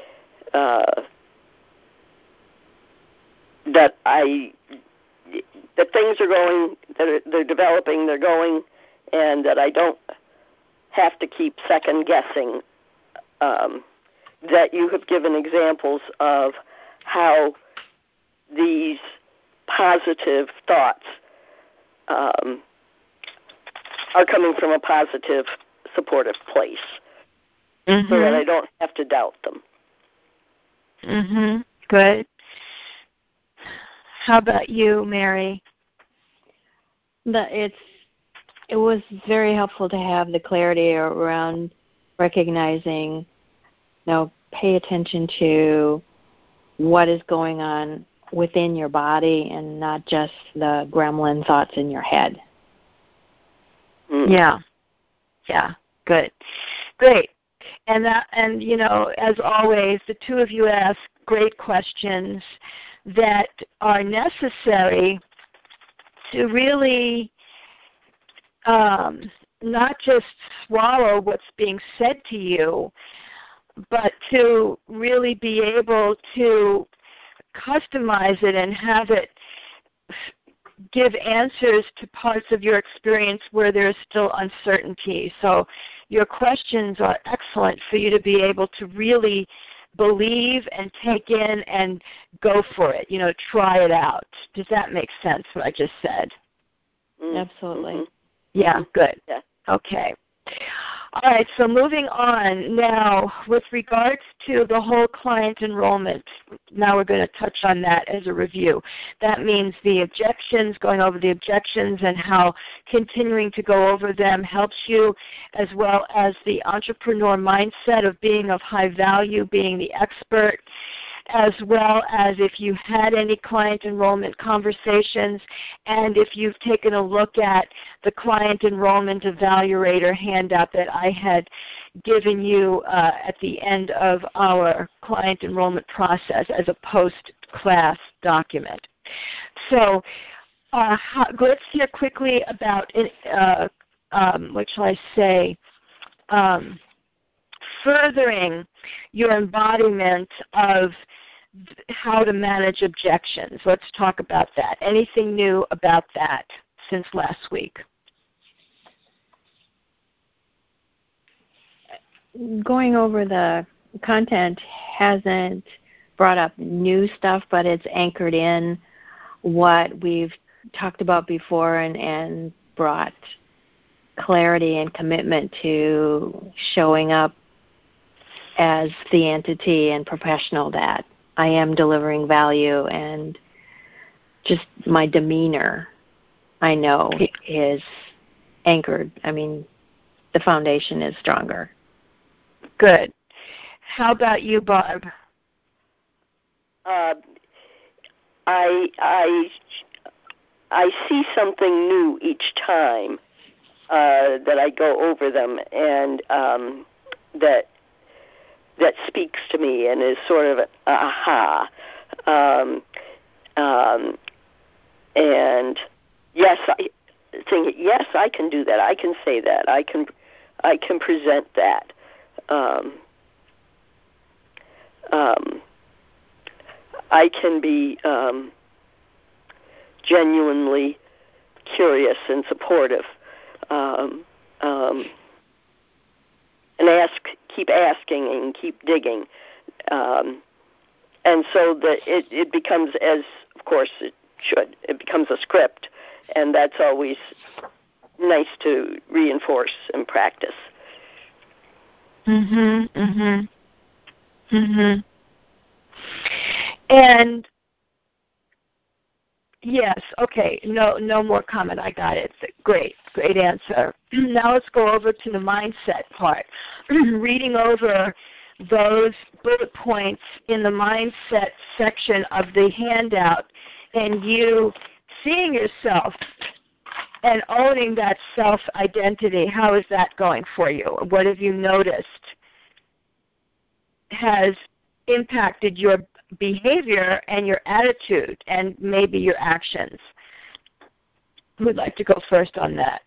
uh, that I that things are going, that are, they're developing, they're going, and that I don't have to keep second guessing. Um, that you have given examples of how these positive thoughts um, are coming from a positive, supportive place, mm-hmm. so that I don't have to doubt them. Mm-hmm. Good. How about you, Mary? The, it's it was very helpful to have the clarity around recognizing, you know, pay attention to what is going on within your body and not just the gremlin thoughts in your head. Mm. Yeah. Yeah. Good. Great. And that, and you know, as always, the two of you ask great questions that are necessary to really um, not just swallow what's being said to you, but to really be able to customize it and have it give answers to parts of your experience where there's still uncertainty. So your questions are excellent for you to be able to really believe and take in and go for it, you know, try it out. Does that make sense, what I just said? Mm-hmm. Absolutely. Yeah, good. Yeah. Okay. All right, so moving on now with regards to the whole client enrollment. Now we're going to touch on that as a review. That means the objections, going over the objections and how continuing to go over them helps you, as well as the entrepreneur mindset of being of high value, being the expert, as well as if you had any client enrollment conversations, and if you've taken a look at the client enrollment evaluator handout that I had given you uh, at the end of our client enrollment process as a post-class document. So uh, how, let's hear quickly about, uh, um, what shall I say, um, furthering your embodiment of how to manage objections. Let's talk about that. Anything new about that since last week? Going over the content hasn't brought up new stuff, but it's anchored in what we've talked about before and, and brought clarity and commitment to showing up as the entity and professional that I am delivering value, and just my demeanor, I know, is anchored. I mean, the foundation is stronger. Good. How about you, Barb? Uh, I I I see something new each time uh, that I go over them, and um, that that speaks to me and is sort of an aha. Um, um, and yes, I think yes, I can do that. I can say that. I can I can present that. Um, um, I can be um, genuinely curious and supportive, um, um, and ask, keep asking and keep digging, um, and so that it, it becomes, as of course it should, it becomes a script, and that's always nice to reinforce and practice. Mhm. Mhm. Mhm. And yes, okay. No, no more comment. I got it. Great, great answer. Now let's go over to the mindset part. Reading over those bullet points in the mindset section of the handout, and you seeing yourself and owning that self-identity. How is that going for you? What have you noticed has impacted your behavior and your attitude and maybe your actions? Who would like to go first on that?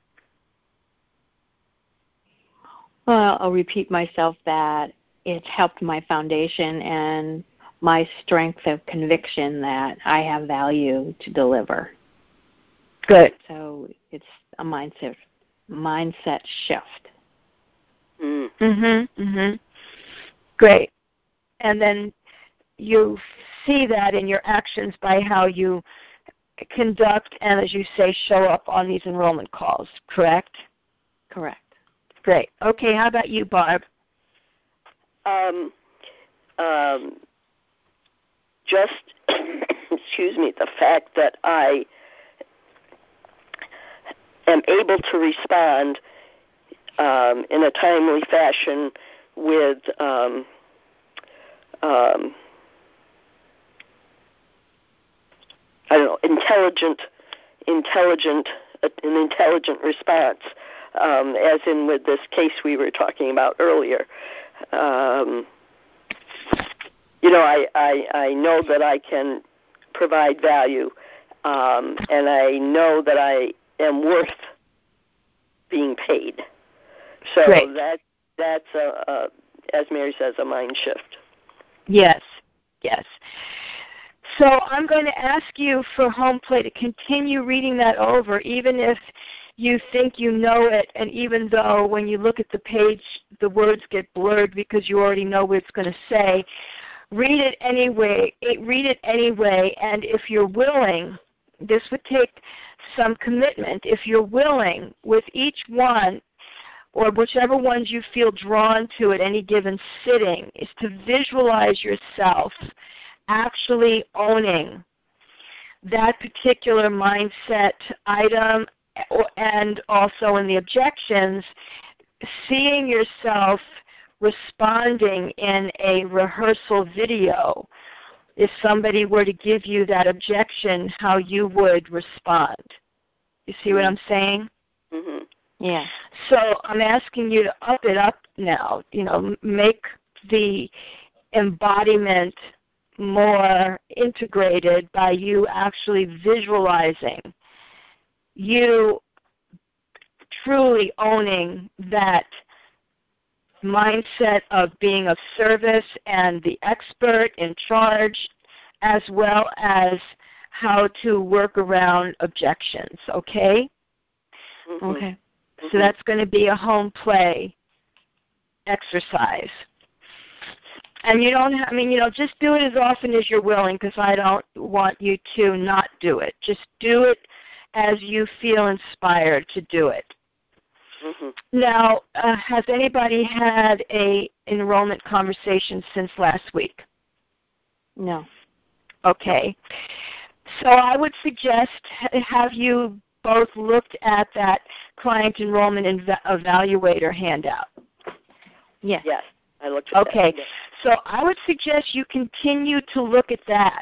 Well, I'll repeat myself that it's helped my foundation and my strength of conviction that I have value to deliver. Good. So it's a mindset mindset shift. Mm. Mhm. Mhm. Great. And then you see that in your actions by how you conduct and, as you say, show up on these enrollment calls, correct? Correct. Great. Okay, how about you, Barb? Um, um, just, excuse me, the fact that I am able to respond um, in a timely fashion with um, um, I don't know, intelligent, intelligent, uh, an intelligent response, um, as in with this case we were talking about earlier. Um, you know, I, I, I know that I can provide value, um, and I know that I am worth being paid. So Great. that that's a, a, as Mary says, a mind shift. Yes, yes. So I'm going to ask you for home play to continue reading that over, even if you think you know it, and even though when you look at the page, the words get blurred because you already know what it's going to say. Read it anyway. It, read it anyway, and if you're willing, this would take some commitment. If you're willing, with each one, or whichever ones you feel drawn to at any given sitting, is to visualize yourself actually owning that particular mindset item, and also in the objections, seeing yourself responding in a rehearsal video. If somebody were to give you that objection, how you would respond. You see what I'm saying? Mm-hmm. Yeah. So I'm asking you to up it up now. You know, make the embodiment more integrated by you actually visualizing, you truly owning that mindset of being of service and the expert in charge, as well as how to work around objections, okay? Mm-hmm. Okay. Mm-hmm. So that's going to be a home play exercise. And you don't have, I mean, you know, just do it as often as you're willing, because I don't want you to not do it. Just do it as you feel inspired to do it. Mm-hmm. Now, uh, has anybody had a enrollment conversation since last week? No. Okay. So I would suggest, have you both looked at that client enrollment ev- evaluator handout? Yes. Yes, I looked at Okay. that. Yes. So I would suggest you continue to look at that,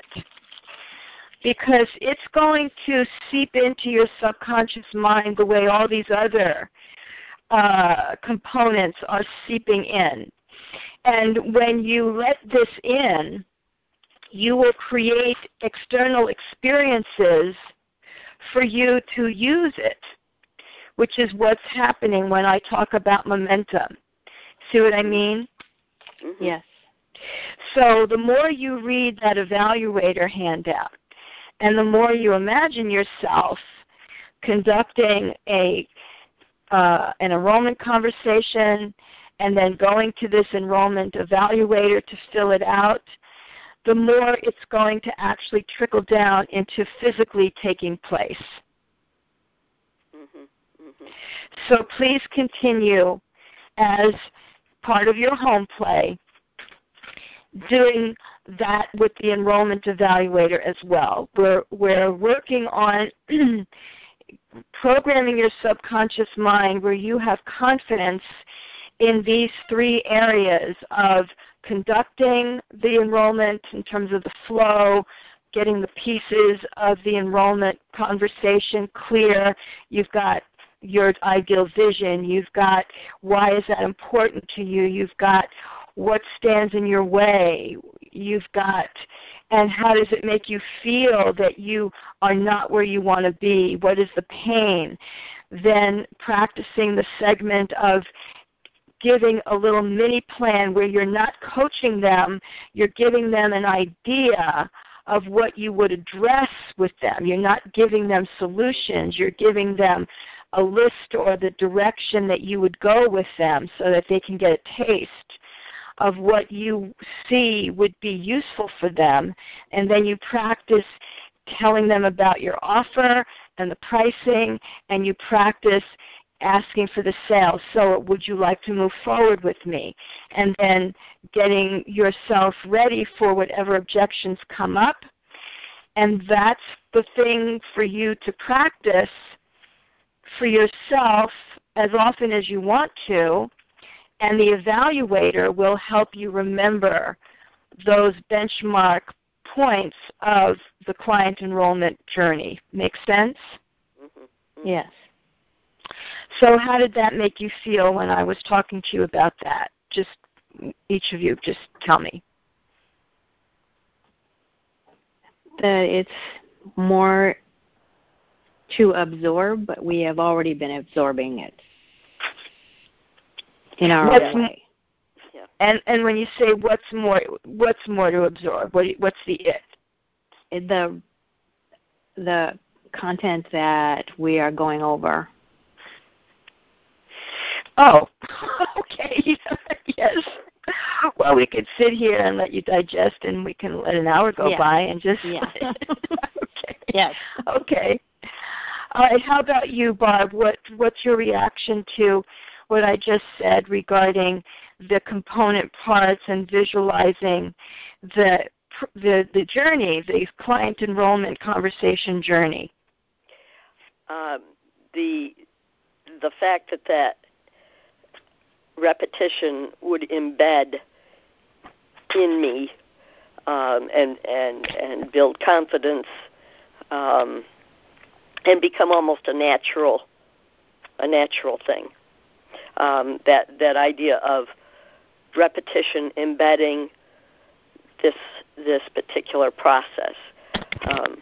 because it's going to seep into your subconscious mind the way all these other uh, components are seeping in. And when you let this in, you will create external experiences for you to use it, which is what's happening when I talk about momentum. See what I mean? Mm-hmm. Yes. So the more you read that evaluator handout, and the more you imagine yourself conducting a uh, an enrollment conversation and then going to this enrollment evaluator to fill it out, the more it's going to actually trickle down into physically taking place. Mm-hmm. Mm-hmm. So please continue as part of your home play doing that with the enrollment evaluator as well. We're, we're working on programming your subconscious mind where you have confidence in these three areas of conducting the enrollment in terms of the flow, getting the pieces of the enrollment conversation clear. You've got your ideal vision. You've got why is that important to you. You've got what stands in your way. You've got, and how does it make you feel that you are not where you want to be? What is the pain? Then practicing the segment of giving a little mini plan where you're not coaching them, you're giving them an idea of what you would address with them. You're not giving them solutions. You're giving them a list or the direction that you would go with them so that they can get a taste of what you see would be useful for them. And then you practice telling them about your offer and the pricing, and you practice asking for the sale. So would you like to move forward with me? And then getting yourself ready for whatever objections come up. And that's the thing for you to practice for yourself as often as you want to. And the evaluator will help you remember those benchmark points of the client enrollment journey. Make sense? Mm-hmm. Yes. So how did that make you feel when I was talking to you about that? Just each of you, just tell me. That it's more to absorb, but we have already been absorbing it in our What's own way. Yeah. And and when you say what's more, what's more to absorb? What what's the it? It- The the content that we are going over. Oh, okay. Yes. Well, we could sit here and let you digest, and we can let an hour go Yeah. by and just. Yeah. Okay. Yes. Okay. All right. How about you, Barb? What What's your reaction to what I just said regarding the component parts and visualizing the the the journey, the client enrollment conversation journey? Um, the the fact that that repetition would embed in me um, and and and build confidence um, and become almost a natural a natural thing. Um, that that idea of repetition embedding this this particular process um,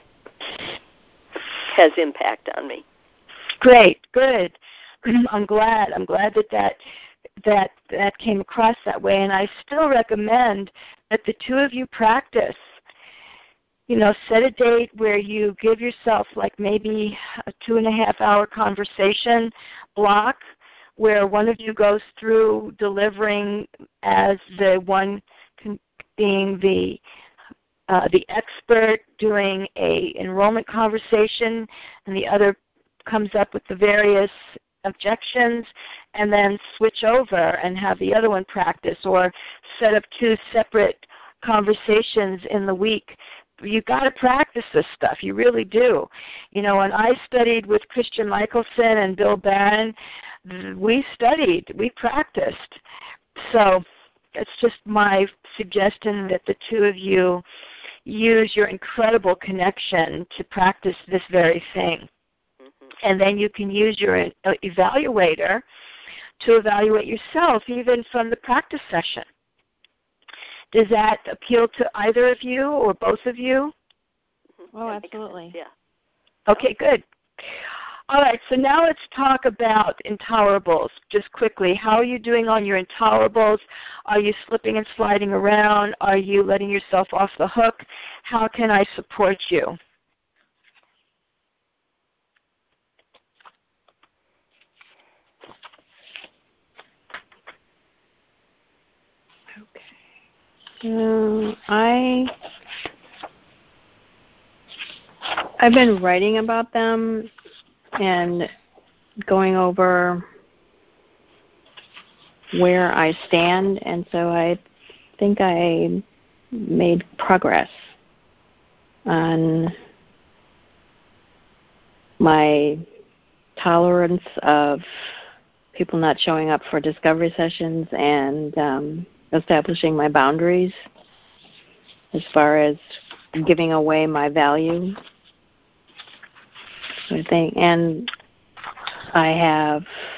has impact on me. Great, good. I'm glad. I'm glad that that that that came across that way, and I still recommend that the two of you practice. You know, set a date where you give yourself like maybe a two and a half hour conversation block where one of you goes through delivering as the one being the uh, the expert doing a enrollment conversation, and the other comes up with the various objections, and then switch over and have the other one practice, or set up two separate conversations in the week. You've got to practice this stuff. You really do. You know, when I studied with Christian Michelson and Bill Barron, we studied, we practiced. So it's just my suggestion that the two of you use your incredible connection to practice this very thing. Mm-hmm. And then you can use your evaluator to evaluate yourself, even from the practice session. Does that appeal to either of you or both of you? Oh, absolutely. Yeah. Okay, good. All right, so now let's talk about intolerables just quickly. How are you doing on your intolerables? Are you slipping and sliding around? Are you letting yourself off the hook? How can I support you? Um, I I've been writing about them and going over where I stand, and so I think I made progress on my tolerance of people not showing up for discovery sessions and um, establishing my boundaries as far as giving away my value, I think. And I have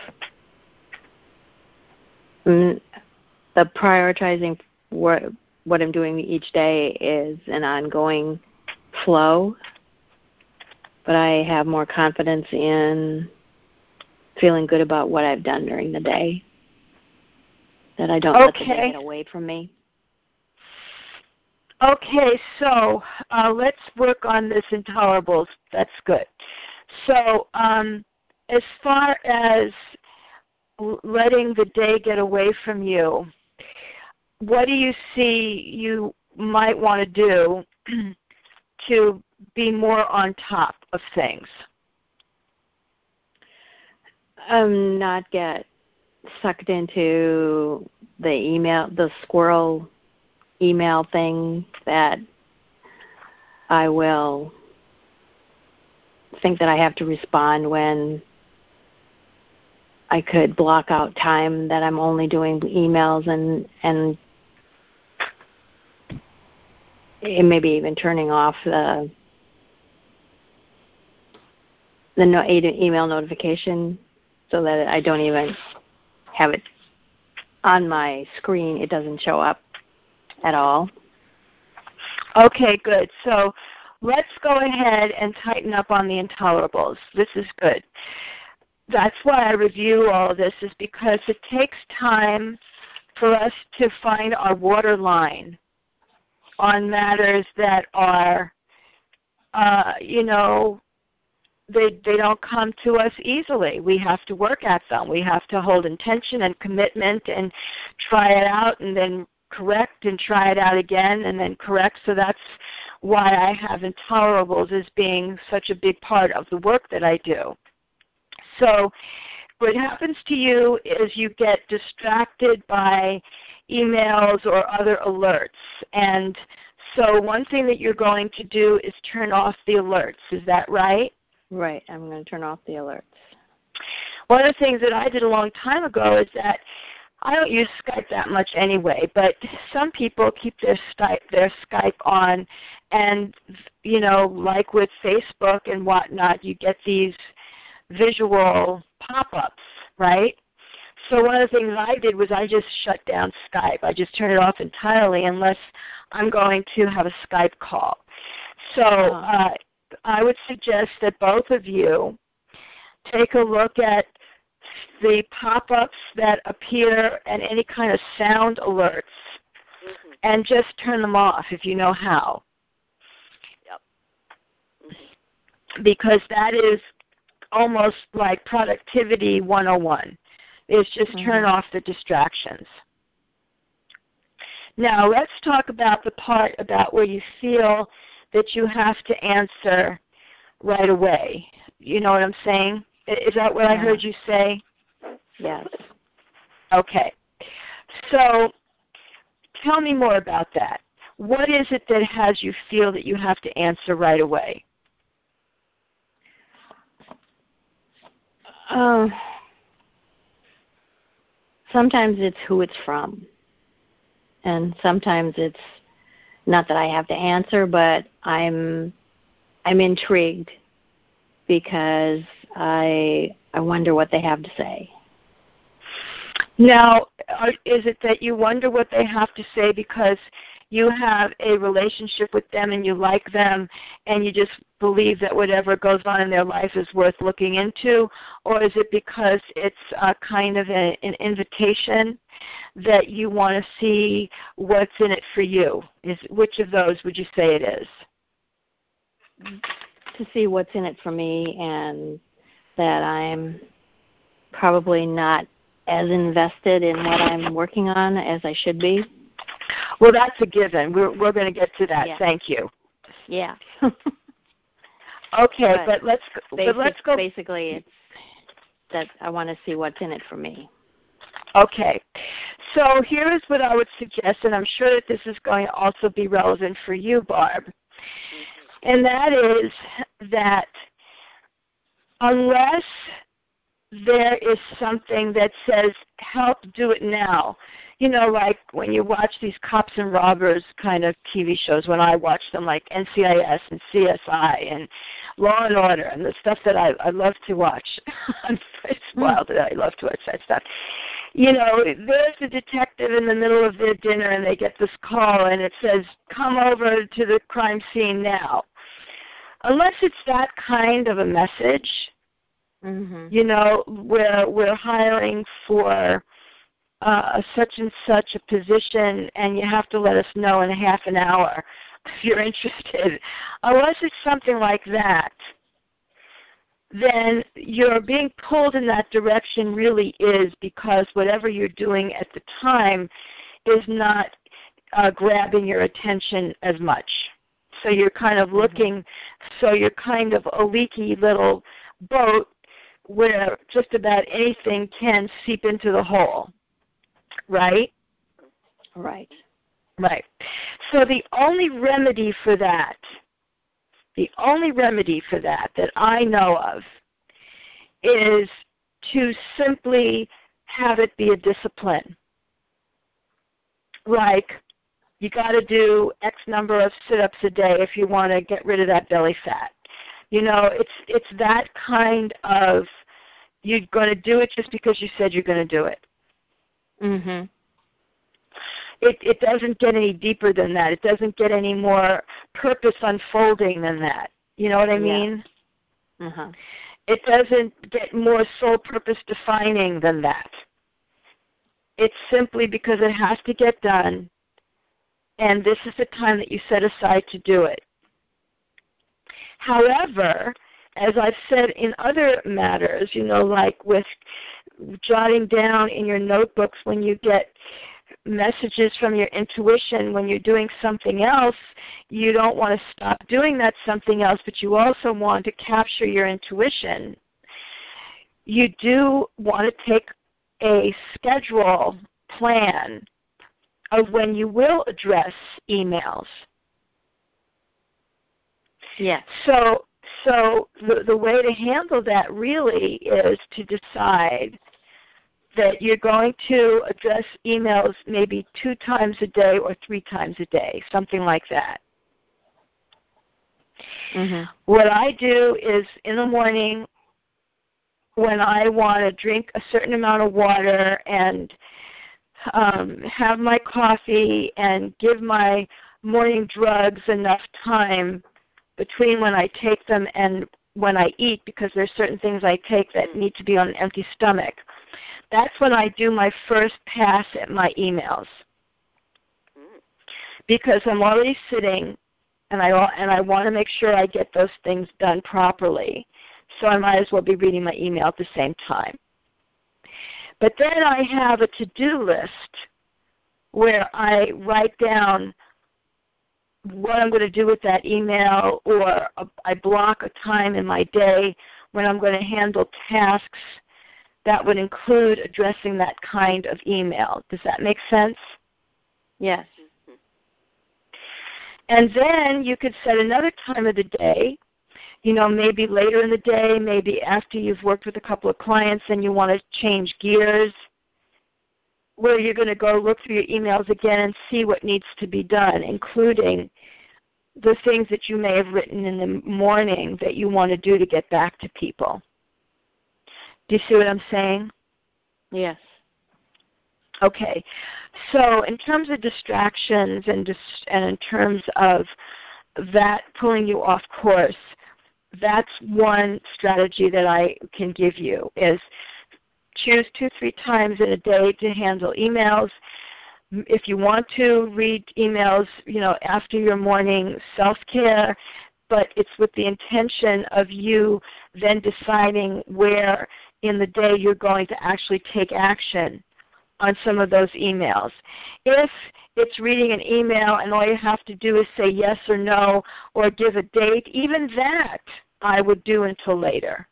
mm, the prioritizing what, what I'm doing each day is an ongoing flow, but I have more confidence in feeling good about what I've done during the day, that I don't okay. let the day get away from me. Okay, so uh, let's work on this intolerables. That's good. So um, as far as letting the day get away from you, what do you see you might want to do to be more on top of things? Um, not get sucked into the email, the squirrel email thing that I will think that I have to respond when I could block out time that I'm only doing emails and and maybe even turning off the the no, email notification so that I don't even have it on my screen. It doesn't show up at all. Okay, good. So let's go ahead and tighten up on the intolerables. This is good. That's why I review all of this, is because it takes time for us to find our water line on matters that are, uh, you know, they they don't come to us easily. We have to work at them. We have to hold intention and commitment and try it out and then correct and try it out again and then correct. So that's why I have intolerables as being such a big part of the work that I do. So what happens to you is you get distracted by emails or other alerts. And so one thing that you're going to do is turn off the alerts. Is that right? Right. I'm going to turn off the alerts. One of the things that I did a long time ago is that I don't use Skype that much anyway, but some people keep their Skype, their Skype on, and, you know, like with Facebook and whatnot, you get these visual pop-ups, right? So one of the things I did was I just shut down Skype. I just turned it off entirely unless I'm going to have a Skype call. So uh, I would suggest that both of you take a look at the pop-ups that appear and any kind of sound alerts, mm-hmm. and just turn them off if you know how. Yep. Mm-hmm. Because that is almost like productivity one oh one. Is just mm-hmm. turn off the distractions. Now let's talk about the part about where you feel that you have to answer right away. You know what I'm saying? Is that what yeah. I heard you say? Yes. Okay. So tell me more about that. What is it that has you feel that you have to answer right away? Uh, sometimes it's who it's from. And sometimes it's not that I have to answer, but I'm I'm intrigued because I I wonder what they have to say. Now, is it that you wonder what they have to say because you have a relationship with them and you like them and you just believe that whatever goes on in their life is worth looking into? Or is it because it's a kind of a, an invitation that you want to see what's in it for you? Is which of those would you say it is? To see what's in it for me, and that I'm probably not as invested in what I'm working on as I should be. Well, that's a given. We're we're going to get to that. Yeah. Thank you. Yeah. Okay, but, but let's basic, but let's go. Basically, it's that I want to see what's in it for me. Okay, so here is what I would suggest, and I'm sure that this is going to also be relevant for you, Barb, and that is that unless there is something that says, help, do it now. You know, like when you watch these cops and robbers kind of T V shows, when I watch them, like N C I S and C S I and Law and Order and the stuff that I, I love to watch. It's wild that I love to watch that stuff. You know, there's a detective in the middle of their dinner and they get this call and it says, come over to the crime scene now. Unless it's that kind of a message, mm-hmm. you know, we're, we're hiring for uh, such and such a position, and you have to let us know in a half an hour if you're interested. Unless it's something like that, then you're being pulled in that direction really is because whatever you're doing at the time is not uh, grabbing your attention as much. So you're kind of looking, so you're kind of a leaky little boat where just about anything can seep into the hole, right? Right. Right. So the only remedy for that, the only remedy for that that I know of is to simply have it be a discipline. Like, you got to do X number of sit-ups a day if you want to get rid of that belly fat. You know, it's it's that kind of, you're going to do it just because you said you're going to do it. Mhm. It it doesn't get any deeper than that. It doesn't get any more purpose unfolding than that. You know what I mean? Yeah. Uh-huh. It doesn't get more soul purpose defining than that. It's simply because it has to get done, and this is the time that you set aside to do it. However, as I've said in other matters, you know, like with jotting down in your notebooks when you get messages from your intuition when you're doing something else, you don't want to stop doing that something else, but you also want to capture your intuition. You do want to take a schedule plan of when you will address emails. Yes. So, so the, the way to handle that really is to decide that you're going to address emails maybe two times a day or three times a day, something like that. Mm-hmm. What I do is in the morning when I want to drink a certain amount of water and um, have my coffee and give my morning drugs enough time between when I take them and when I eat, because there's certain things I take that need to be on an empty stomach. That's when I do my first pass at my emails, because I'm already sitting and I and I want to make sure I get those things done properly. So I might as well be reading my email at the same time. But then I have a to-do list where I write down what I'm going to do with that email, or I block a time in my day when I'm going to handle tasks that would include addressing that kind of email. Does that make sense? Yes. And then you could set another time of the day, you know, maybe later in the day, maybe after you've worked with a couple of clients and you want to change gears, where you're going to go look through your emails again and see what needs to be done, including the things that you may have written in the morning that you want to do to get back to people. Do you see what I'm saying? Yes. Okay. So in terms of distractions and dis- and in terms of that pulling you off course, that's one strategy that I can give you, is choose two, three times in a day to handle emails. If you want to read emails, you know, after your morning self-care, but it's with the intention of you then deciding where in the day you're going to actually take action on some of those emails. If it's reading an email and all you have to do is say yes or no or give a date, even that I would do until later.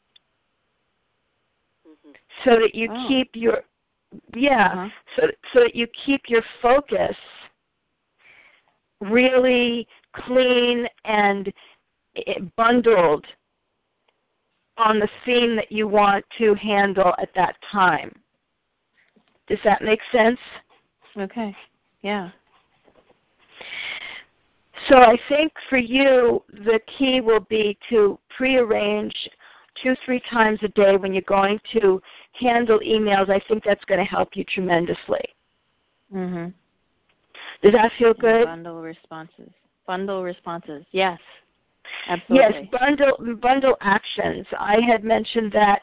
Mm-hmm. So that you oh. keep your, yeah, uh-huh. so, so that you keep your focus really clean and bundled on the theme that you want to handle at that time. Does that make sense? Okay. Yeah. So I think for you, the key will be to prearrange two, three times a day when you're going to handle emails. I think that's going to help you tremendously. Mm-hmm. Does that feel good? Bundle responses. Bundle responses. Yes. Absolutely. Yes, bundle bundle actions. I had mentioned that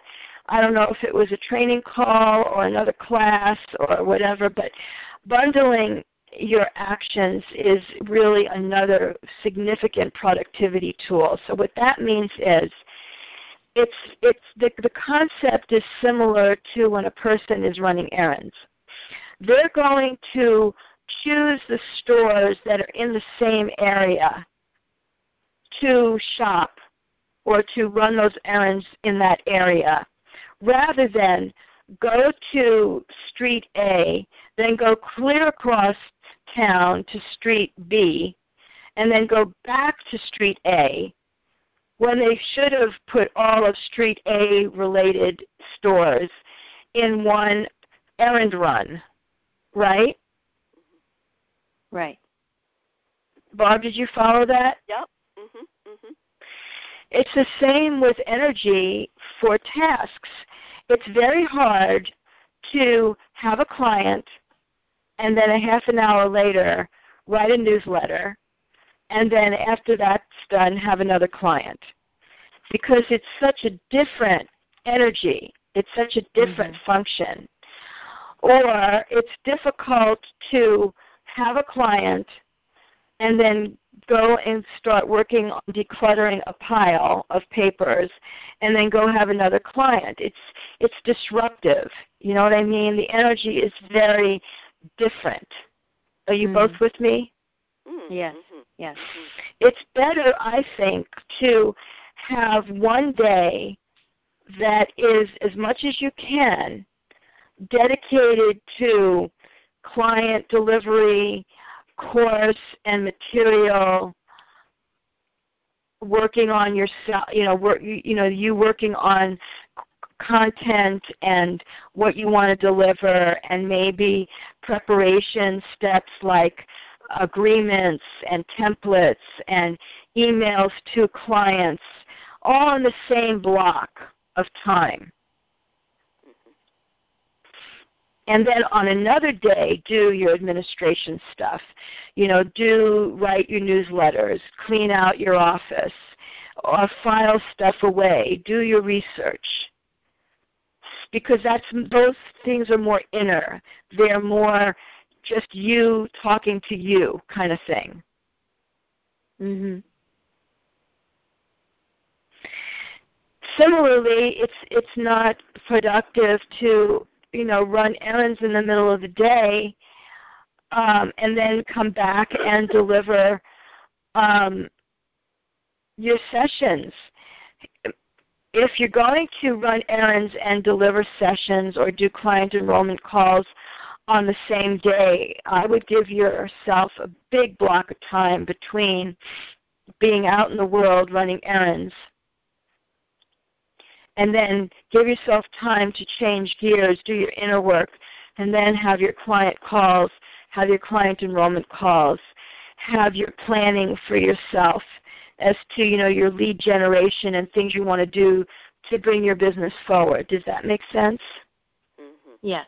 I don't know if it was a training call or another class or whatever, but bundling your actions is really another significant productivity tool. So what that means is it's, it's the, the concept is similar to when a person is running errands. They're going to choose the stores that are in the same area to shop or to run those errands in that area, rather than go to Street A, then go clear across town to Street B, and then go back to Street A, when they should have put all of Street A-related stores in one errand run, right? Right. Bob, did you follow that? Yep. Mhm. Mhm. It's the same with energy for tasks. It's very hard to have a client and then a half an hour later write a newsletter, and then after that's done have another client, because it's such a different energy. It's such a different mm-hmm. function. Or it's difficult to have a client and then go and start working on decluttering a pile of papers and then go have another client. It's it's disruptive. You know what I mean? The energy is very different. Are you mm. both with me? Mm. Yes. Yes. It's better, I think, to have one day that is as much as you can dedicated to client delivery, course and material, working on yourself, you know, work, you know, you working on content and what you want to deliver, and maybe preparation steps like agreements and templates and emails to clients, all in the same block of time. And then on another day, do your administration stuff. You know, do write your newsletters, clean out your office, or file stuff away. Do your research, because that's those things are more inner. They're more just you talking to you kind of thing. Mhm. Similarly, it's it's not productive to you know, run errands in the middle of the day um, and then come back and deliver um, your sessions. If you're going to run errands and deliver sessions or do client enrollment calls on the same day, I would give yourself a big block of time between being out in the world running errands, and then give yourself time to change gears, do your inner work, and then have your client calls, have your client enrollment calls, have your planning for yourself as to, you know, your lead generation and things you want to do to bring your business forward. Does that make sense? Mm-hmm. Yes.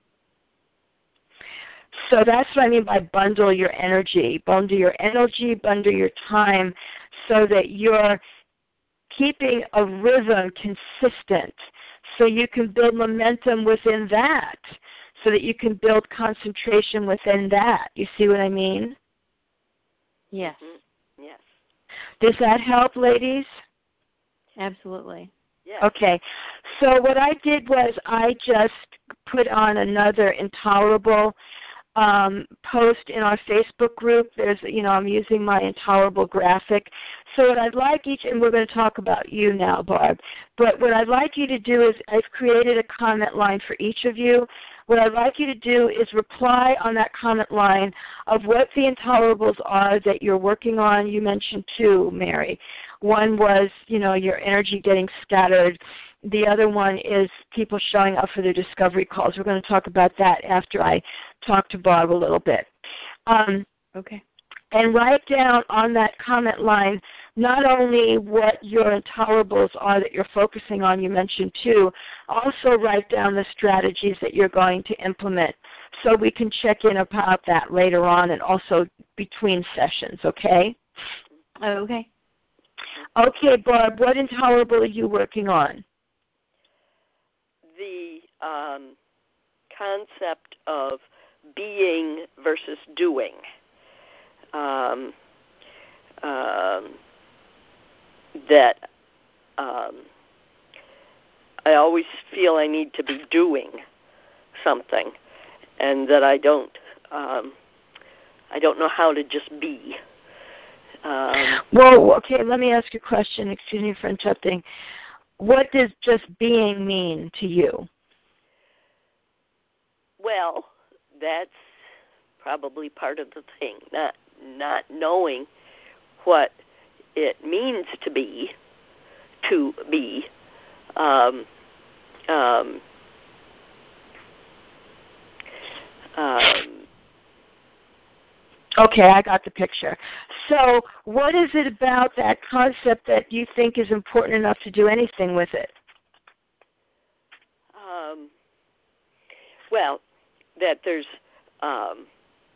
So that's what I mean by bundle your energy. Bundle your energy, bundle your time, so that you're keeping a rhythm consistent, so you can build momentum within that, so that you can build concentration within that. You see what I mean? Yes. Mm-hmm. Yes. Does that help, ladies? Absolutely. Yes. Okay. So what I did was I just put on another Intolerable Um, post in our Facebook group. There's, you know, I'm using my Intolerable graphic. So what I'd like each, and we're going to talk about you now, Barb, but what I'd like you to do is I've created a comment line for each of you. What I'd like you to do is reply on that comment line of what the Intolerables are that you're working on. You mentioned two, Mary. One was, you know, your energy getting scattered. The other one is people showing up for their discovery calls. We're going to talk about that after I talk to Barb a little bit. Um, okay. And write down on that comment line not only what your Intolerables are that you're focusing on, you mentioned two, also write down the strategies that you're going to implement so we can check in about that later on and also between sessions, okay? Okay. Okay, Barb, what Intolerable are you working on? um, concept of being versus doing. Um, um, that um, I always feel I need to be doing something, and that I don't. Um, I don't know how to just be. Um, well, okay, let me ask you a question. Excuse me for interrupting. What does just being mean to you? Well, that's probably part of the thing, not not knowing what it means to be, to be. Um, um, um, Okay, I got the picture. So what is it about that concept that you think is important enough to do anything with it? Um, well, that there's um,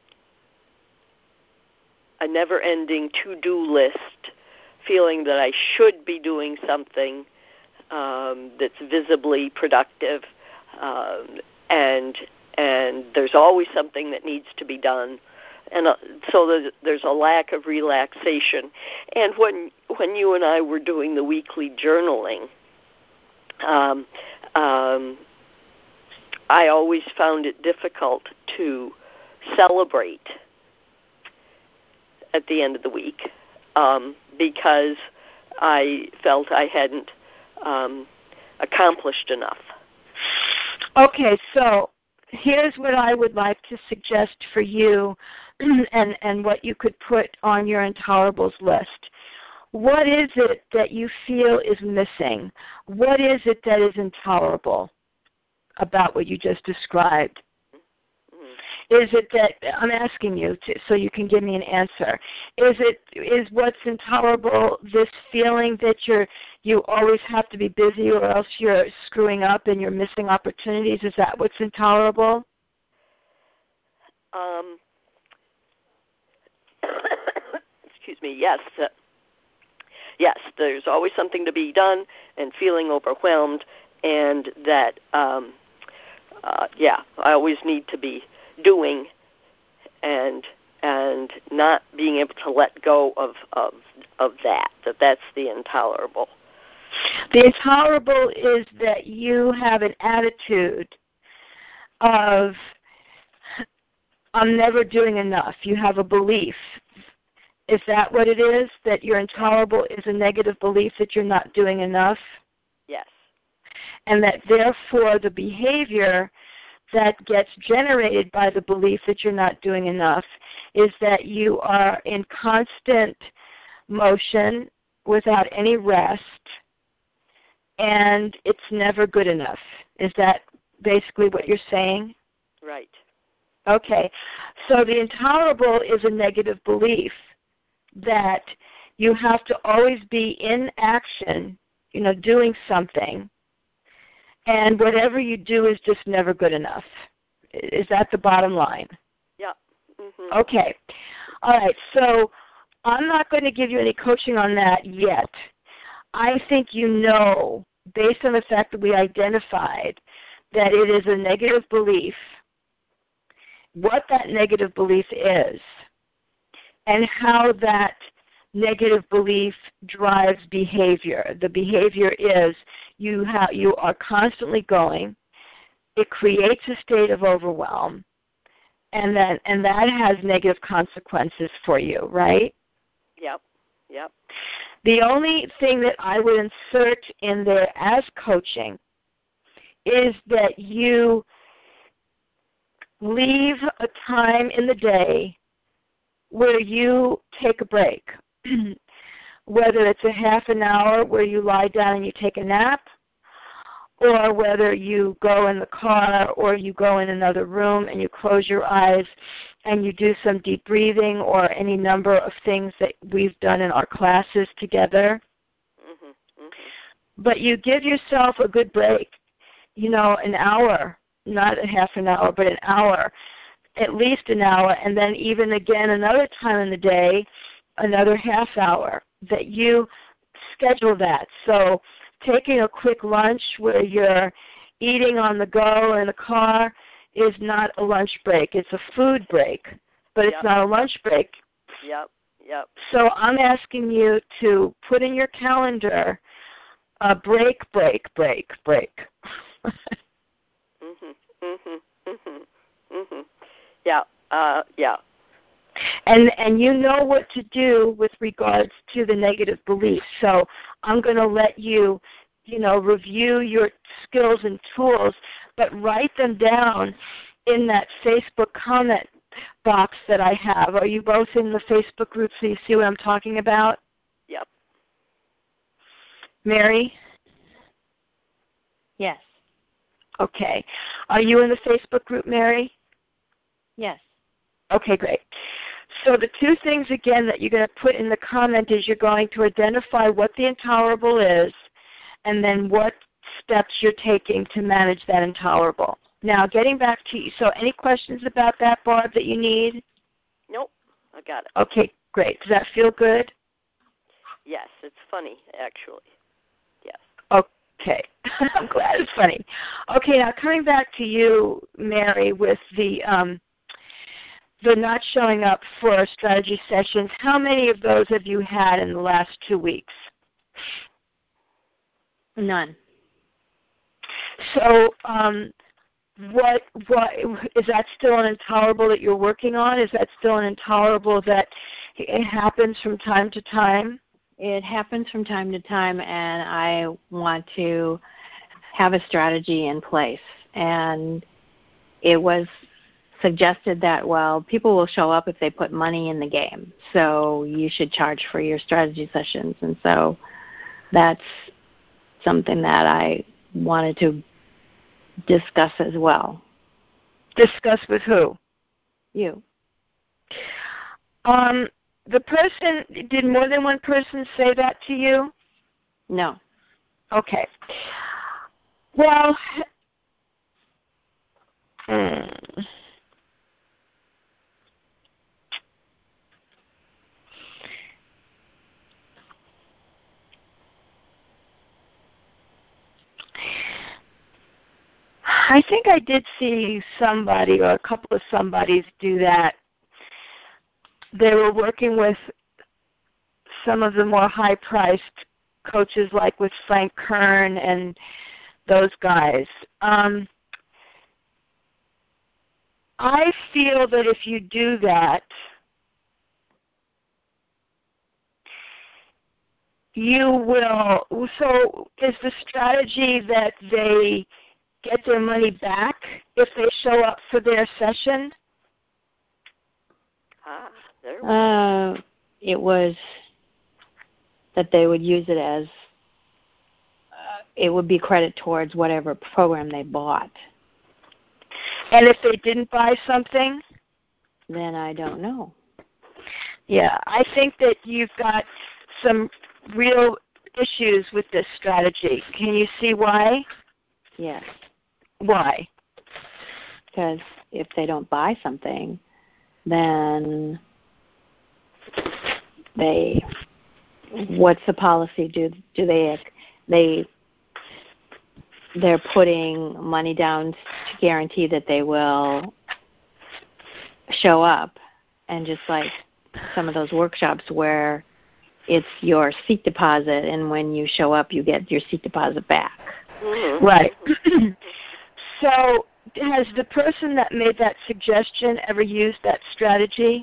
a never-ending to-do list, feeling that I should be doing something um, that's visibly productive, um, and and there's always something that needs to be done. And uh, so there's a lack of relaxation. And when when you and I were doing the weekly journaling, um, um, I always found it difficult to celebrate at the end of the week um, because I felt I hadn't um, accomplished enough. Okay, so here's what I would like to suggest for you and, and what you could put on your intolerables list. What is it that you feel is missing? What is it that is intolerable about what you just described? Is it that, I'm asking you to, so you can give me an answer. Is it, is what's intolerable this feeling that you're, you always have to be busy or else you're screwing up and you're missing opportunities? Is that what's intolerable? Um, excuse me, yes. Uh, yes, there's always something to be done and feeling overwhelmed, and that, um, uh, yeah, I always need to be doing and and not being able to let go of, of of that, that that's the intolerable. The intolerable is that you have an attitude of, I'm never doing enough. You have a belief. Is that what it is, that your intolerable is a negative belief that you're not doing enough? Yes. And that therefore the behavior that gets generated by the belief that you're not doing enough is that you are in constant motion without any rest, and it's never good enough. Is that basically what you're saying? Right. Okay. So the intolerable is a negative belief that you have to always be in action, you know, doing something, and whatever you do is just never good enough. Is that the bottom line? Yeah. Mm-hmm. Okay. All right. So I'm not going to give you any coaching on that yet. I think you know, based on the fact that we identified that it is a negative belief, what that negative belief is, and how that negative belief drives behavior. The behavior is you have you are constantly going. It creates a state of overwhelm, and then and that has negative consequences for you, right? Yep. Yep. The only thing that I would insert in there as coaching is that you leave a time in the day where you take a break. Whether it's a half an hour where you lie down and you take a nap, or whether you go in the car or you go in another room and you close your eyes and you do some deep breathing or any number of things that we've done in our classes together. Mm-hmm. Mm-hmm. But you give yourself a good break, you know, an hour, not a half an hour, but an hour, at least an hour, and then even again another time in the day, another half hour, that you schedule that. So taking a quick lunch where you're eating on the go or in the car is not a lunch break. It's a food break, but it's Yep. not a lunch break. Yep, yep. So I'm asking you to put in your calendar a break, break, break, break. Mhm, mhm, mhm, mhm. Yeah, uh, yeah. And and you know what to do with regards to the negative beliefs. So I'm going to let you, you know, review your skills and tools, but write them down in that Facebook comment box that I have. Are you both in the Facebook group so you see what I'm talking about? Yep. Mary? Yes. Okay. Are you in the Facebook group, Mary? Yes. Okay, great. So the two things, again, that you're going to put in the comment is you're going to identify what the intolerable is and then what steps you're taking to manage that intolerable. Now, getting back to you, so any questions about that, Barb, that you need? Nope, I got it. Okay, great. Does that feel good? Yes, it's funny, actually. Yes. Okay. I'm glad it's funny. Okay, now coming back to you, Mary, with the um, the not showing up for strategy sessions, how many of those have you had in the last two weeks? None. So um, what, what, is that still an intolerable that you're working on? Is that still an intolerable that it happens from time to time? It happens from time to time, and I want to have a strategy in place. And it was suggested that, well, people will show up if they put money in the game, so you should charge for your strategy sessions. And so that's something that I wanted to discuss as well. Discuss with who? You. Um, the person, did more than one person say that to you? No. Okay. Well, hmm. I think I did see somebody or a couple of somebodies do that. They were working with some of the more high-priced coaches like with Frank Kern and those guys. Um, I feel that if you do that, you will, so is the strategy that they get their money back if they show up for their session? Ah, there we Uh, it was that they would use it as, uh, it would be credit towards whatever program they bought. And if they didn't buy something? Then I don't know. Yeah, I think that you've got some real issues with this strategy. Can you see why? Yes. Why? Because if they don't buy something, then they, what's the policy? Do do they they they're putting money down to guarantee that they will show up, and just like some of those workshops where it's your seat deposit, and when you show up, you get your seat deposit back. Mm-hmm. Right. So has the person that made that suggestion ever used that strategy?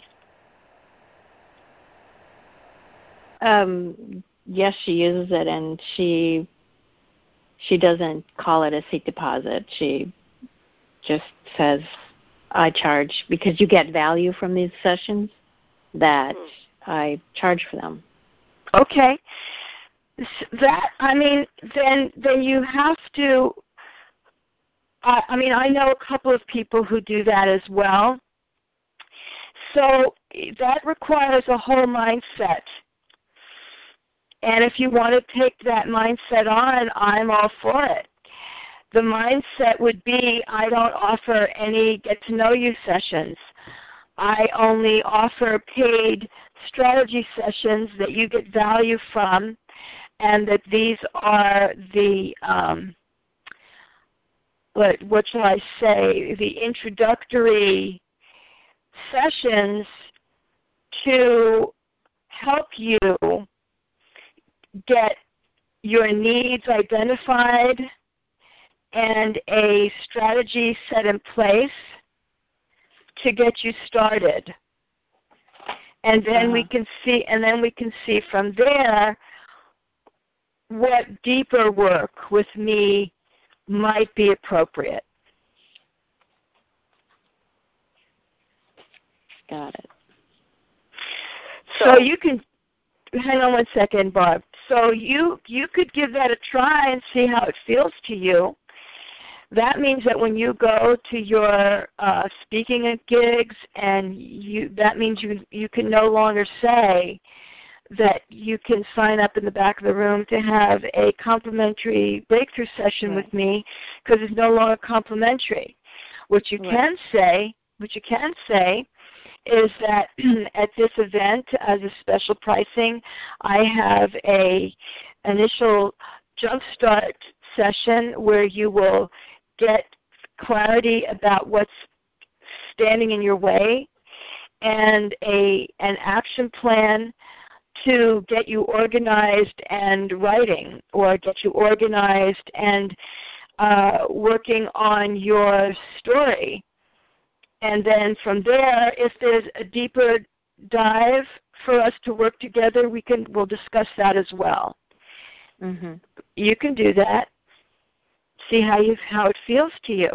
Um, yes, she uses it, and she she doesn't call it a seat deposit. She just says, I charge, because you get value from these sessions, that mm. I charge for them. Okay. That, I mean, then then you have to, I, I mean, I know a couple of people who do that as well. So that requires a whole mindset. And if you want to take that mindset on, I'm all for it. The mindset would be, I don't offer any get-to-know-you sessions. I only offer paid strategy sessions that you get value from, and that these are the um, what, what shall I say, the introductory sessions to help you get your needs identified and a strategy set in place to get you started. And then uh-huh. we can see and then we can see from there what deeper work with me might be appropriate. Got it. So, so you can, hang on one second, Barb. So you you could give that a try and see how it feels to you. That means that when you go to your uh, speaking at gigs, and you that means you you can no longer say that you can sign up in the back of the room to have a complimentary breakthrough session right. with me, because it's no longer complimentary. What you right. can say, what you can say, is that at this event, as a special pricing, I have a initial jumpstart session where you will get clarity about what's standing in your way, and a an action plan to get you organized and writing, or get you organized and uh, working on your story. And then from there, if there's a deeper dive for us to work together, we can we'll discuss that as well. Mm-hmm. You can do that. See how you how it feels to you.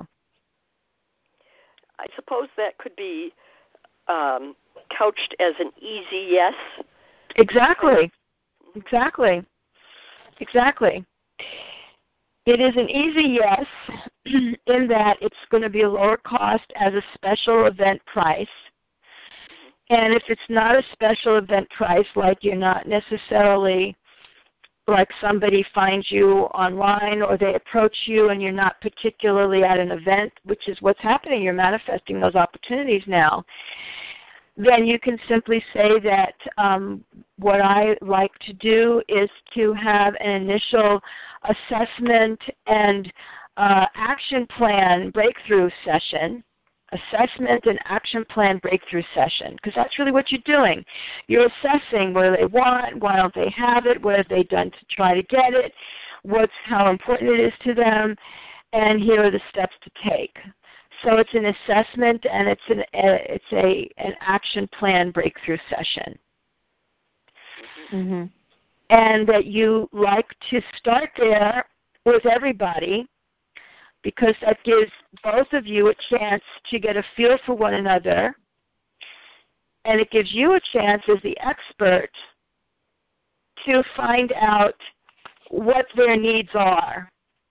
I suppose that could be um, couched as an easy yes. Exactly. Exactly. Exactly. It is an easy yes in that it's going to be a lower cost as a special event price. And if it's not a special event price, like you're not necessarily, like somebody finds you online or they approach you and you're not particularly at an event, which is what's happening, you're manifesting those opportunities now, then you can simply say that um, what I like to do is to have an initial assessment and uh, action plan breakthrough session, assessment and action plan breakthrough session, because that's really what you're doing. You're assessing what do they want, why don't they have it, what have they done to try to get it, what's how important it is to them, and here are the steps to take. So it's an assessment and it's an uh, it's a an action plan breakthrough session. Mm-hmm. And that you like to start there with everybody, because that gives both of you a chance to get a feel for one another, and it gives you a chance as the expert to find out what their needs are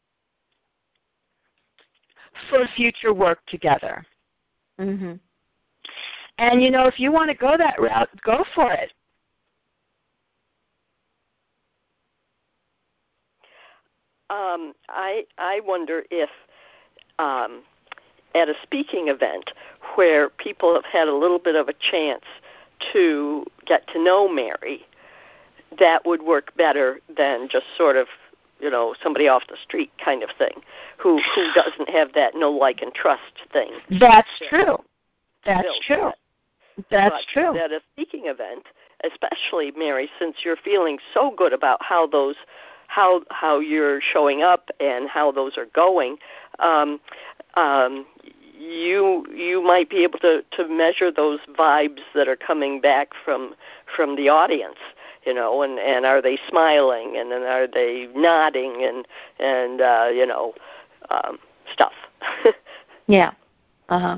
for future work together. Mm-hmm. And, you know, if you want to go that route, go for it. Um, I I wonder if um, at a speaking event where people have had a little bit of a chance to get to know Mary, that would work better than just sort of, you know, somebody off the street kind of thing, who who doesn't have that know, like, and trust thing. That's true. That's true. That's but true. At a speaking event, especially, Mary, since you're feeling so good about how those, how how you're showing up and how those are going, um, um, you you might be able to, to measure those vibes that are coming back from from the audience. You know, and, and are they smiling, and then are they nodding, and and uh, you know, um, stuff. Yeah. Uh huh.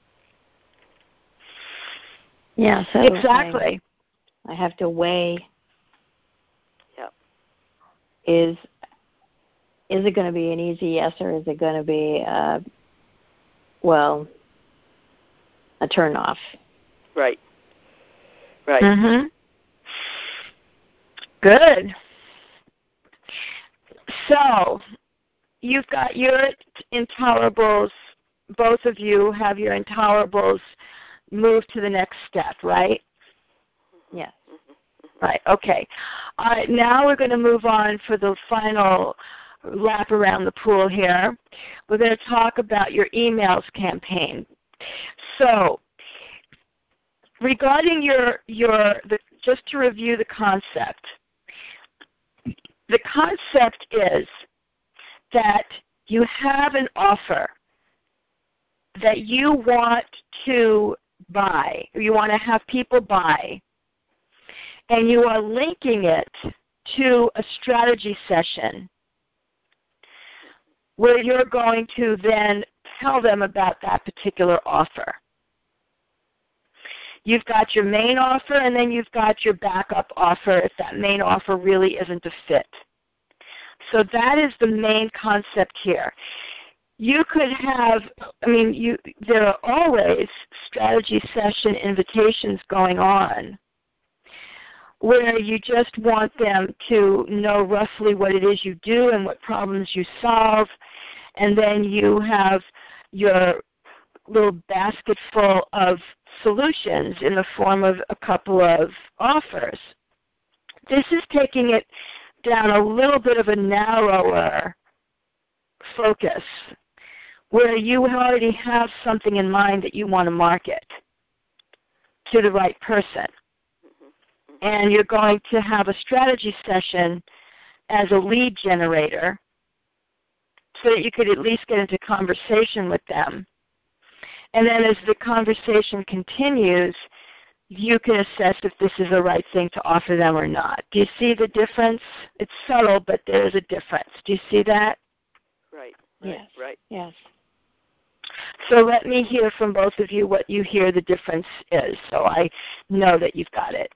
Yeah. So exactly. I, I have to weigh. Yeah. Is is it going to be an easy yes, or is it going to be uh, well a turn off? Right. Right. Mm-hmm. Good. So, you've got your intolerables, both of you have your intolerables move to the next step, right? Yes. Right, okay. All right, now we're going to move on for the final lap around the pool here. We're going to talk about your emails campaign. So, regarding your, your the, just to review the concept, the concept is that you have an offer that you want to buy, or you want to have people buy, and you are linking it to a strategy session where you're going to then tell them about that particular offer. You've got your main offer, and then you've got your backup offer if that main offer really isn't a fit. So that is the main concept here. You could have, I mean, you, there are always strategy session invitations going on where you just want them to know roughly what it is you do and what problems you solve, and then you have your little basket full of solutions in the form of a couple of offers. This is taking it down a little bit of a narrower focus where you already have something in mind that you want to market to the right person. And you're going to have a strategy session as a lead generator so that you could at least get into conversation with them. And then as the conversation continues, you can assess if this is the right thing to offer them or not. Do you see the difference? It's subtle, but there is a difference. Do you see that? Right, right, yes. right. Yes. So let me hear from both of you what you hear the difference is, so I know that you've got it.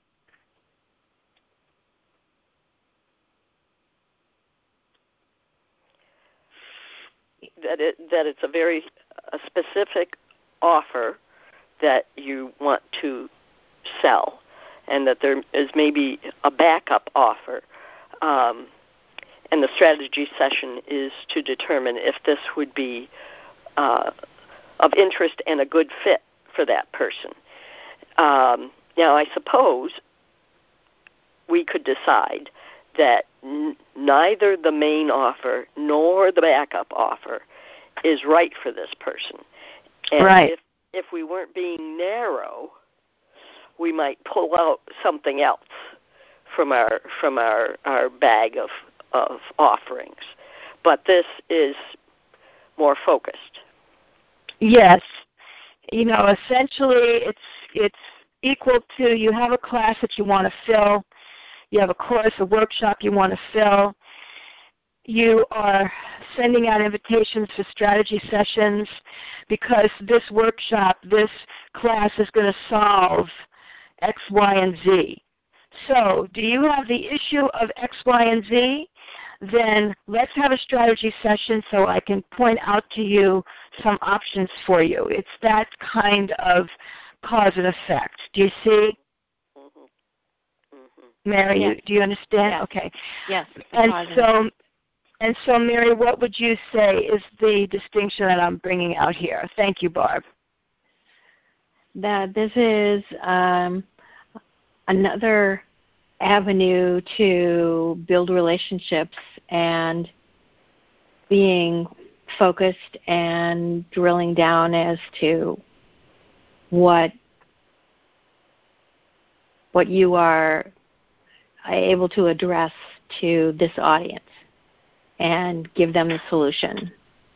That it that it's a very a specific offer that you want to sell, and that there is maybe a backup offer, um, and the strategy session is to determine if this would be uh, of interest and a good fit for that person. Um, now, I suppose we could decide that n- neither the main offer nor the backup offer is right for this person. And right. if, if we weren't being narrow, we might pull out something else from our from our, our bag of, of offerings. But this is more focused. Yes. You know, essentially it's it's equal to you have a class that you want to fill. You have a course, a workshop you want to fill. You are sending out invitations for strategy sessions because this workshop, this class is going to solve X, Y, and Z. So do you have the issue of X, Y, and Z? Then let's have a strategy session so I can point out to you some options for you. It's that kind of cause and effect. Do you see? Mary, yes. you, do you understand? Yes. Okay. Yes. And positive. so, and so, Mary, what would you say is the distinction that I'm bringing out here? Thank you, Barb. That this is um, another avenue to build relationships and being focused and drilling down as to what what you are able to address to this audience and give them the solution.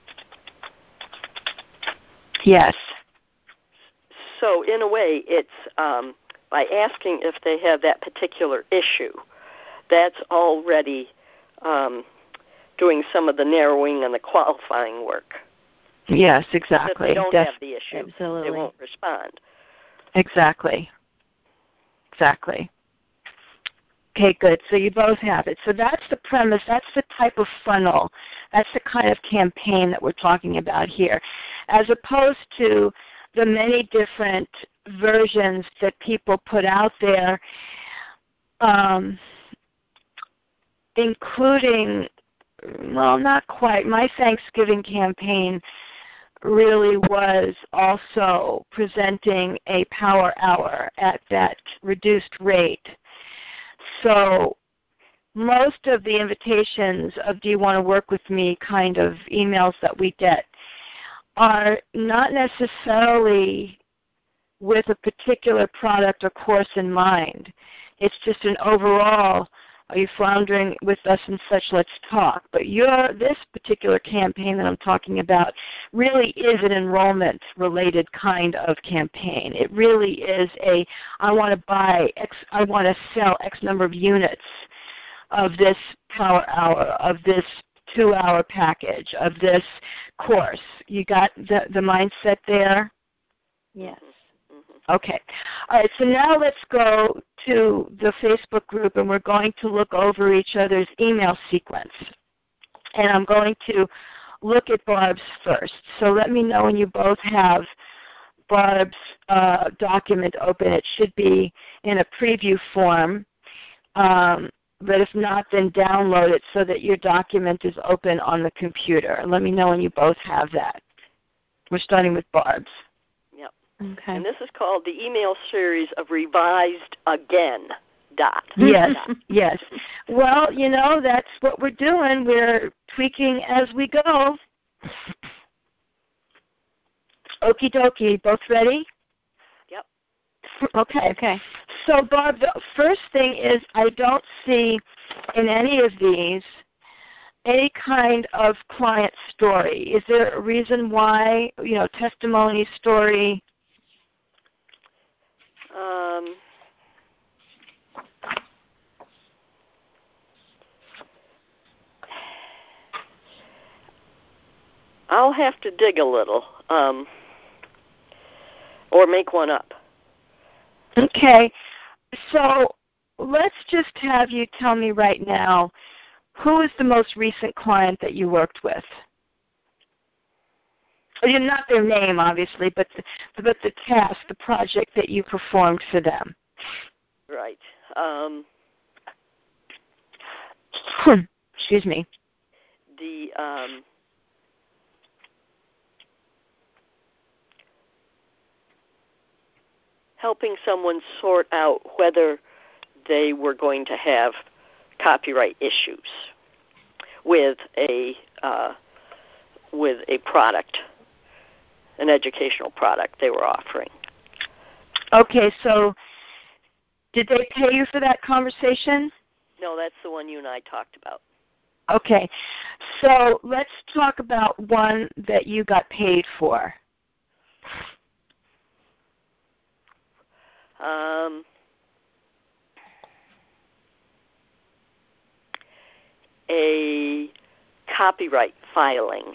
Yes. So in a way, it's um, by asking if they have that particular issue, that's already um, doing some of the narrowing and the qualifying work. Yes, exactly. If they don't Def- have the issue, Absolutely. they won't respond. Exactly. Exactly. Okay, good. So you both have it. So that's the premise. That's the type of funnel. That's the kind of campaign that we're talking about here, as opposed to the many different versions that people put out there, um, including, well, not quite. My Thanksgiving campaign really was also presenting a power hour at that reduced rate. So most of the invitations of do you want to work with me kind of emails that we get are not necessarily with a particular product or course in mind. It's just an overall, are you floundering with us and such, let's talk. But your, this particular campaign that I'm talking about really is an enrollment-related kind of campaign. It really is a, I want to buy X, I want to sell X number of units of this power hour, of this two-hour package, of this course. You got the, the mindset there? Yes. Okay. All right, so now let's go to the Facebook group, and we're going to look over each other's email sequence. And I'm going to look at Barb's first. So let me know when you both have Barb's uh, document open. It should be in a preview form. Um, but if not, then download it so that your document is open on the computer. Let me know when you both have that. We're starting with Barb's. Okay. And this is called the email series of Revised Again. Dot. Yes, yes. Well, you know, that's what we're doing. We're tweaking as we go. Okie dokie. Both ready? Yep. Okay. Okay. So, Barb, the first thing is I don't see in any of these any kind of client story. Is there a reason why, you know, testimony, story? Um, I'll have to dig a little, um, or make one up. Okay. So let's just have you tell me right now, who is the most recent client that you worked with? Not their name, obviously, but the, but the task, the project that you performed for them. Right. Um, Excuse me. The um, helping someone sort out whether they were going to have copyright issues with a uh, with a product. An educational product they were offering. Okay, so did they pay you for that conversation? No, that's the one you and I talked about. Okay, so let's talk about one that you got paid for. Um, a copyright filing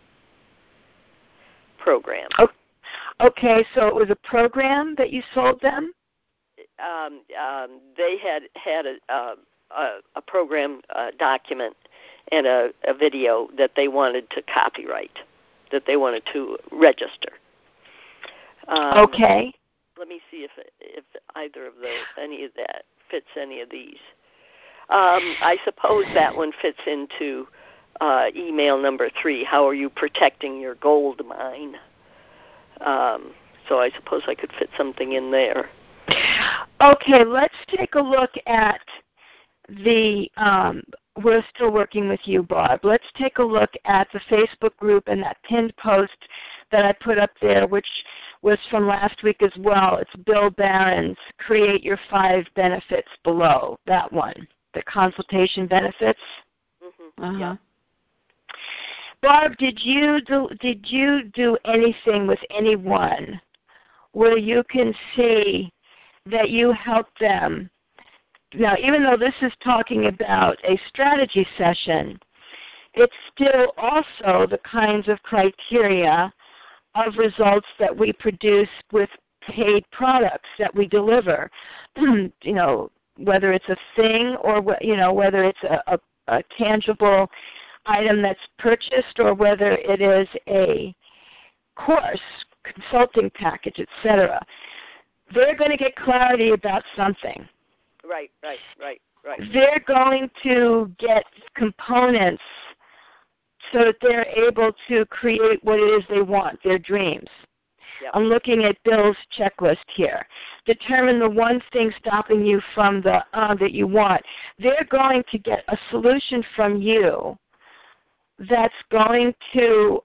program. Okay, so it was a program that you sold them? Um, um, they had had a, a, a program a document and a, a video that they wanted to copyright, that they wanted to register. Um, okay. Let me see if if either of those, any of that fits any of these. Um, I suppose that one fits into Uh, email number three, how are you protecting your gold mine? Um, so I suppose I could fit something in there. Okay, let's take a look at the, um, we're still working with you, Barb. Let's take a look at the Facebook group and that pinned post that I put up there, which was from last week as well. It's Bill Barron's Create Your Five Benefits Below, that one, the consultation benefits. Mm-hmm. Uh-huh. Yeah. Barb, did you do, did you do anything with anyone where you can see that you helped them? Now, even though this is talking about a strategy session, it's still also the kinds of criteria of results that we produce with paid products that we deliver. You know, whether it's a thing or, you know, whether it's a, a, a tangible item that's purchased or whether it is a course, consulting package, et cetera. They're going to get clarity about something. Right, right, right, right. They're going to get components so that they're able to create what it is they want, their dreams. Yep. I'm looking at Bill's checklist here. Determine the one thing stopping you from the uh, that you want. They're going to get a solution from you that's going to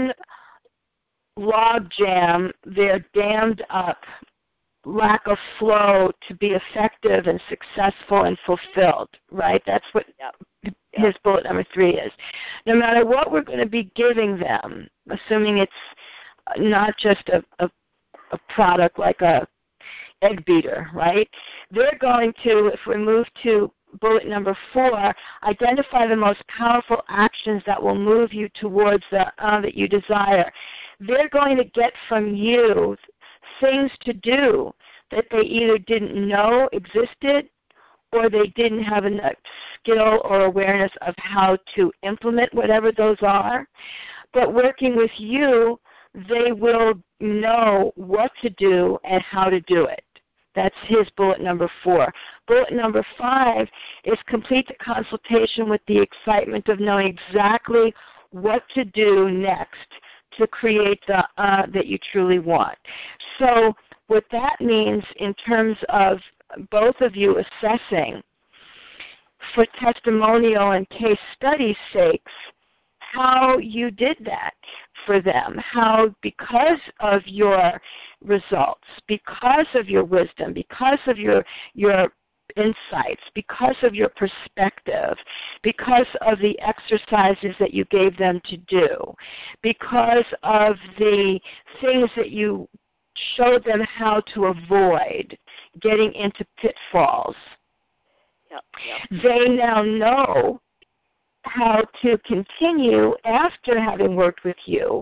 unlogjam their dammed up lack of flow to be effective and successful and fulfilled, right? That's what yep. his bullet number three is. No matter what we're going to be giving them, assuming it's not just a, a, a product like a egg beater, right? They're going to, if we move to bullet number four, identify the most powerful actions that will move you towards the uh, that you desire. They're going to get from you things to do that they either didn't know existed or they didn't have enough skill or awareness of how to implement whatever those are. But working with you, they will know what to do and how to do it. That's his bullet number four. Bullet number five is complete the consultation with the excitement of knowing exactly what to do next to create the uh, that you truly want. So what that means in terms of both of you assessing for testimonial and case study sakes how you did that for them, how because of your results, because of your wisdom, because of your your insights, because of your perspective, because of the exercises that you gave them to do, because of the things that you showed them how to avoid getting into pitfalls. Yep, yep. They now know how to continue after having worked with you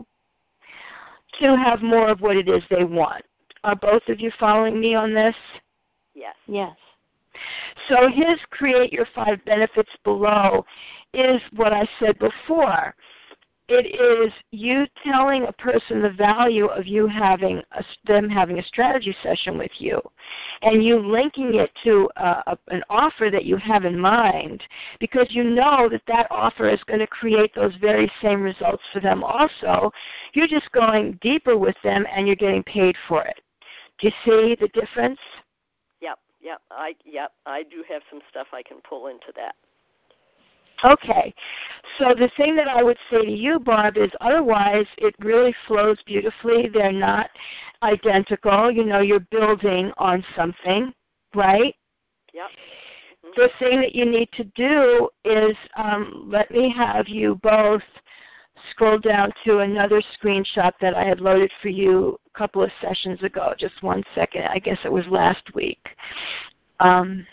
to have more of what it is they want. Are both of you following me on this? Yes. Yes. So his create your five benefits below is what I said before. It is you telling a person the value of you having a, them having a strategy session with you, and you linking it to a, a, an offer that you have in mind, because you know that that offer is going to create those very same results for them also. You're just going deeper with them, and you're getting paid for it. Do you see the difference? Yep, yep. I yep. I do have some stuff I can pull into that. Okay, so the thing that I would say to you, Barb, is otherwise it really flows beautifully. They're not identical. You know, you're building on something, right? Yep. Mm-hmm. The thing that you need to do is um, let me have you both scroll down to another screenshot that I had loaded for you a couple of sessions ago. Just one second. I guess it was last week. Um,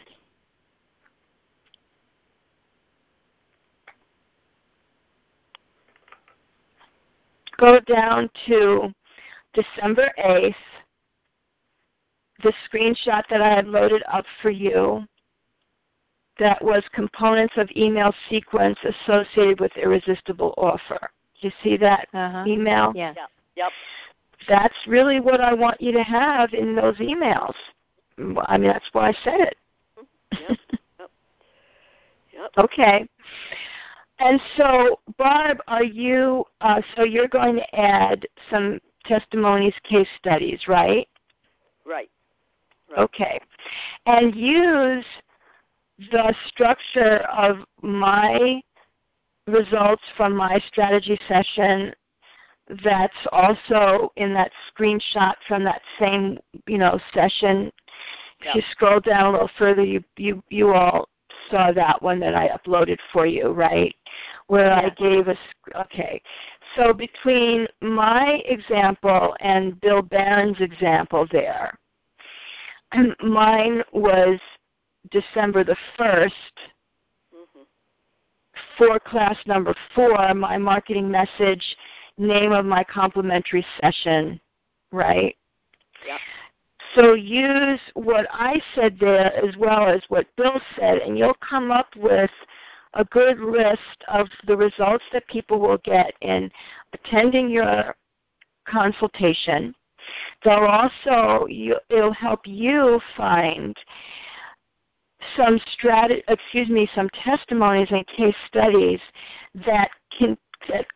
Go down to December eighth, the screenshot that I had loaded up for you that was components of email sequence associated with irresistible offer. Do you see that uh-huh. email? Yes. Yep. Yep. That's really what I want you to have in those emails. I mean, that's why I said it. Yep. Yep. Yep. Okay. And so, Barb, are you, uh, so you're going to add some testimonies, case studies, right? Right. Right. Okay. And use the structure of my results from my strategy session that's also in that screenshot from that same, you know, session. If Yep. you scroll down a little further, you, you, you all saw that one that I uploaded for you, right? Where Yeah. I gave a, okay. So between my example and Bill Barron's example there, mine was December the first, Mm-hmm. for class number four, my marketing message, name of my complimentary session, right? Yep. So use what I said there as well as what Bill said, and you'll come up with a good list of the results that people will get in attending your consultation. They'll also, you, it'll help you find some strat, excuse me, some testimonies and case studies that can that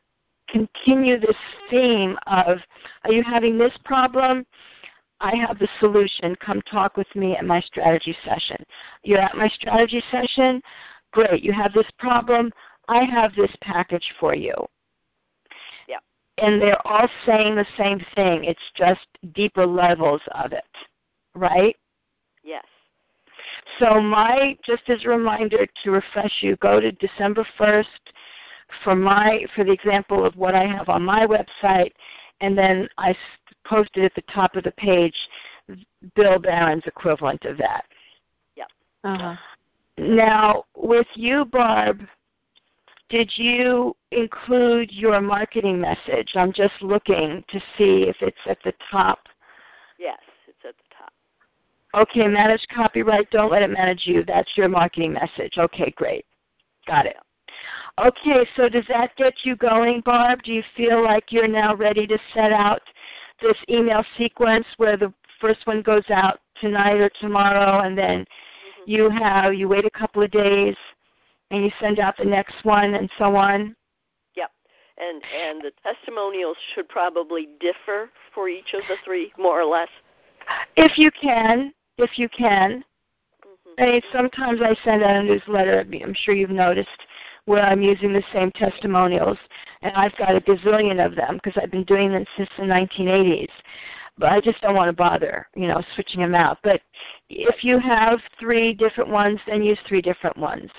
continue this theme of, are you having this problem? I have the solution. Come talk with me at my strategy session. You're at my strategy session? Great. You have this problem? I have this package for you. Yeah. And they're all saying the same thing. It's just deeper levels of it, right? Yes. So my, just as a reminder to refresh you, go to December first for my, for the example of what I have on my website, and then I posted at the top of the page Bill Barron's equivalent of that. Yep. Uh-huh. Now, with you, Barb, did you include your marketing message? I'm just looking to see if it's at the top. Yes, it's at the top. Okay, manage copyright. Don't let it manage you. That's your marketing message. Okay, great. Got it. Okay, so does that get you going, Barb? Do you feel like you're now ready to set out this email sequence where the first one goes out tonight or tomorrow, and then mm-hmm. you have you wait a couple of days and you send out the next one, and so on? Yep. And and the testimonials should probably differ for each of the three, more or less. If you can, if you can. Mm-hmm. I mean, sometimes I send out a newsletter, I'm sure you've noticed, where I'm using the same testimonials, and I've got a gazillion of them because I've been doing them since the nineteen eighties. But I just don't want to bother, you know, switching them out. But if you have three different ones, then use three different ones.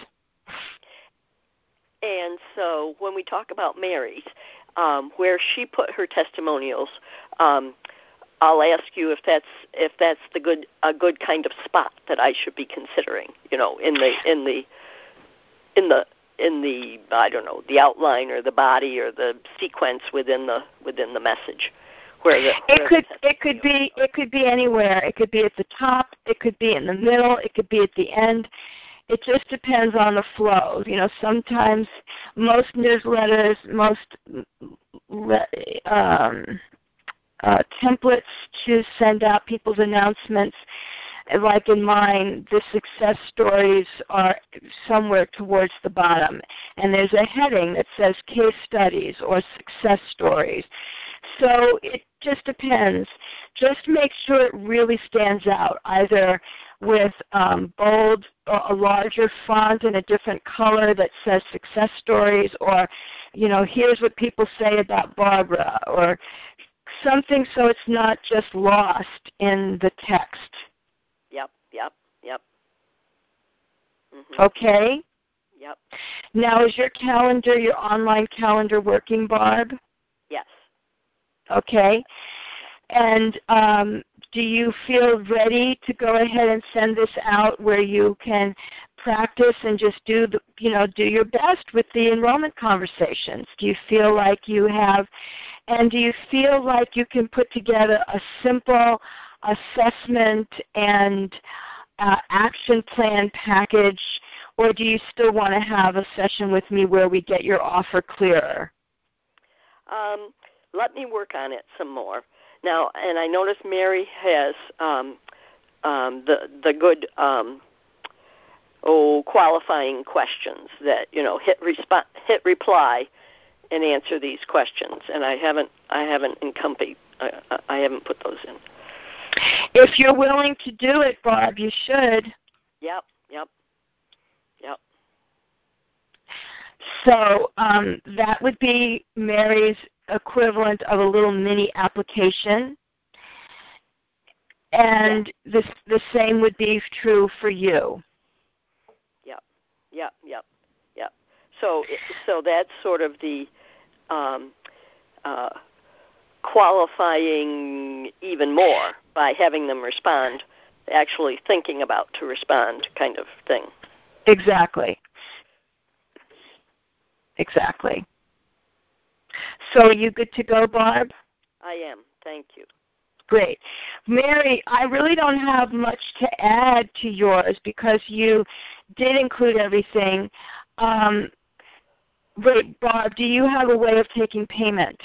And so when we talk about Mary's, um, where she put her testimonials, um, I'll ask you if that's if that's the good a good kind of spot that I should be considering, you know, in the in the in the in the I don't know, the outline or the body or the sequence within the within the message. Where the, where it could it could be it could be anywhere. It could be at the top, it could be in the middle, it could be at the end. It just depends on the flow. You know, sometimes most newsletters, most um, uh, templates to send out people's announcements, like in mine, the success stories are somewhere towards the bottom. And there's a heading that says case studies or success stories. So it just depends. Just make sure it really stands out, either with um, bold or a larger font in a different color that says success stories, or, you know, here's what people say about Barbara, or something so it's not just lost in the text. Yep, yep, yep. Mm-hmm. Okay? Yep. Now, is your calendar, your online calendar working, Barb? Yes. Okay. And um, do you feel ready to go ahead and send this out where you can practice and just do the, you know, do your best with the enrollment conversations? Do you feel like you have, and do you feel like you can put together a simple assessment and uh, action plan package, or do you still want to have a session with me where we get your offer clearer? Um, let me work on it some more. Now, and I noticed Mary has um, um, the the good um, oh qualifying questions that, you know, hit resp- hit reply and answer these questions, and I haven't I haven't encompassed I, I haven't put those in. If you're willing to do it, Barb, you should. Yep, yep, yep. So um, that would be Mary's equivalent of a little mini application, and yeah. this, the same would be true for you. Yep, yep, yep, yep. So, so that's sort of the um, uh, qualifying even more by having them respond, actually thinking about to respond kind of thing. Exactly. Exactly. So are you good to go, Barb? I am. Thank you. Great. Mary, I really don't have much to add to yours because you did include everything. Um, wait, Barb, do you have a way of taking payment?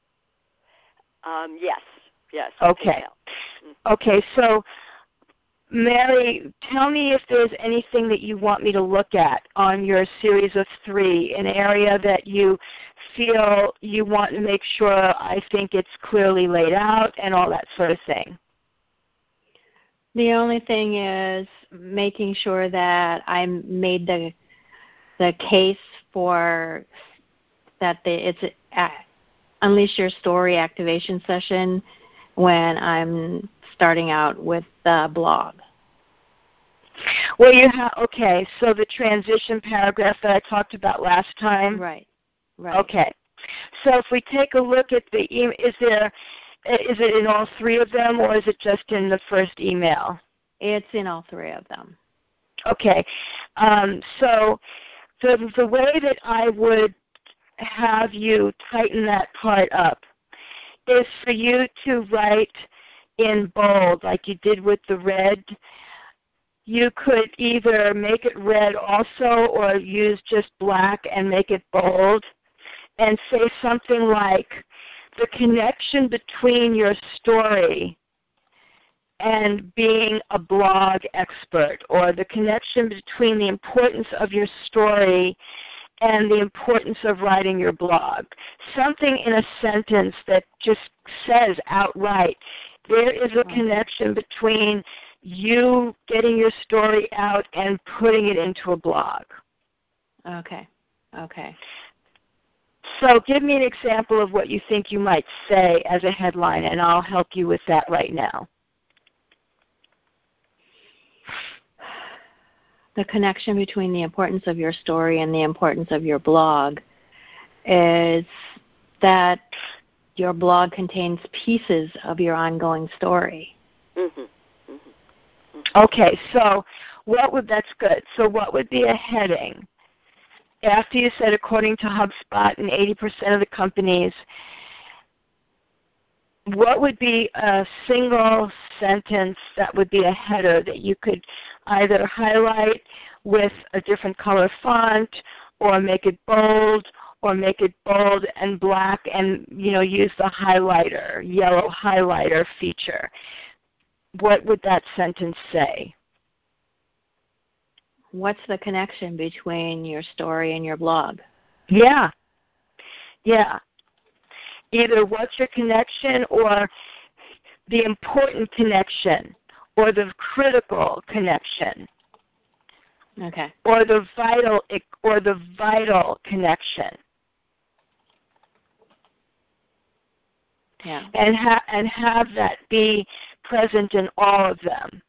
Um, yes. Yes. Okay. Okay, so Mary, tell me if there's anything that you want me to look at on your series of three, an area that you feel you want to make sure I think it's clearly laid out and all that sort of thing. The only thing is making sure that I made the the case for that the, it's a, Unleash Your Story activation session when I'm starting out with the blog. Well, you have, okay, so the transition paragraph that I talked about last time? Right, right. Okay. So if we take a look at the email, is there, is it in all three of them, or is it just in the first email? It's in all three of them. Okay. Um, so the, the way that I would have you tighten that part up is for you to write in bold like you did with the red. You could either make it red also or use just black and make it bold and say something like, the connection between your story and being a blog expert, or the connection between the importance of your story and the importance of writing your blog. Something in a sentence that just says outright, there is a connection between you getting your story out and putting it into a blog. Okay, okay. So give me an example of what you think you might say as a headline, and I'll help you with that right now. The connection between the importance of your story and the importance of your blog is that your blog contains pieces of your ongoing story. Mm-hmm. Okay, so what would, that's good. So what would be a heading? After you said according to HubSpot and eighty percent of the companies, what would be a single sentence that would be a header that you could either highlight with a different color font or make it bold or make it bold and black and, you know, use the highlighter, yellow highlighter feature? What would that sentence say? What's the connection between your story and your blog? Yeah. Yeah. Either what's your connection or the important connection or the critical connection. Okay. Or the vital or the vital connection. Yeah. And ha- and have that be present in all of them.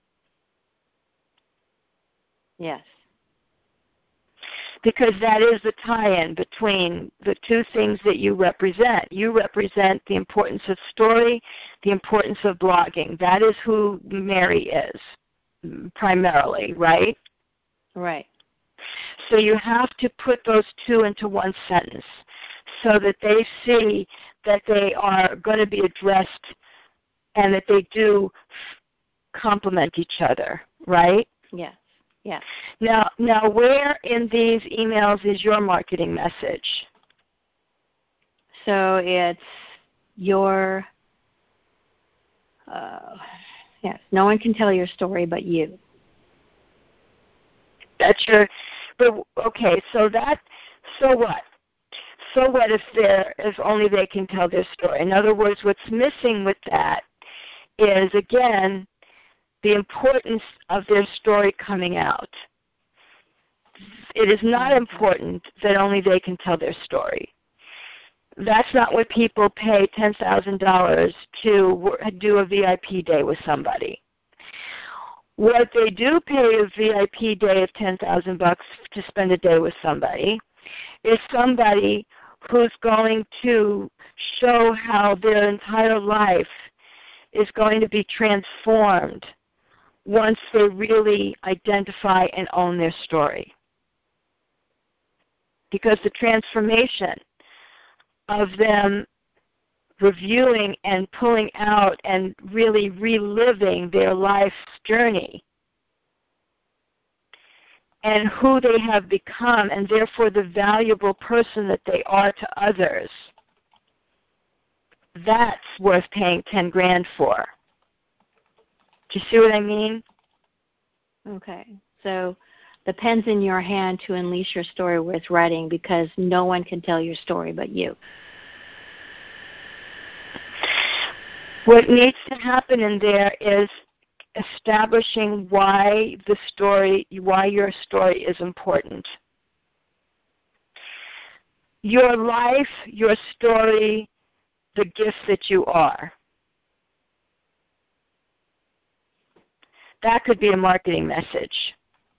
Yes. Because that is the tie-in between the two things that you represent. You represent the importance of story, the importance of blogging. That is who Mary is, primarily, right? Right. So you have to put those two into one sentence so that they see that they are going to be addressed and that they do complement each other, right? Yes. Yes. Now, now, where in these emails is your marketing message? So it's your, uh, yes, no one can tell your story but you. That's your, but okay, so that, so what? So what if they're, if only they can tell their story? In other words, what's missing with that is, again, the importance of their story coming out. It is not important that only they can tell their story. That's not what people pay ten thousand dollars to do a V I P day with somebody. What they do pay a V I P day of ten thousand bucks to spend a day with somebody is somebody who's going to show how their entire life is going to be transformed once they really identify and own their story. Because the transformation of them reviewing and pulling out and really reliving their life's journey and who they have become, and therefore the valuable person that they are to others, that's worth paying ten grand for. Do you see what I mean? Okay. So the pen's in your hand to unleash your story worth writing because no one can tell your story but you. What needs to happen in there is establishing why the story, why your story is important. Your life, your story, the gift that you are. That could be a marketing message.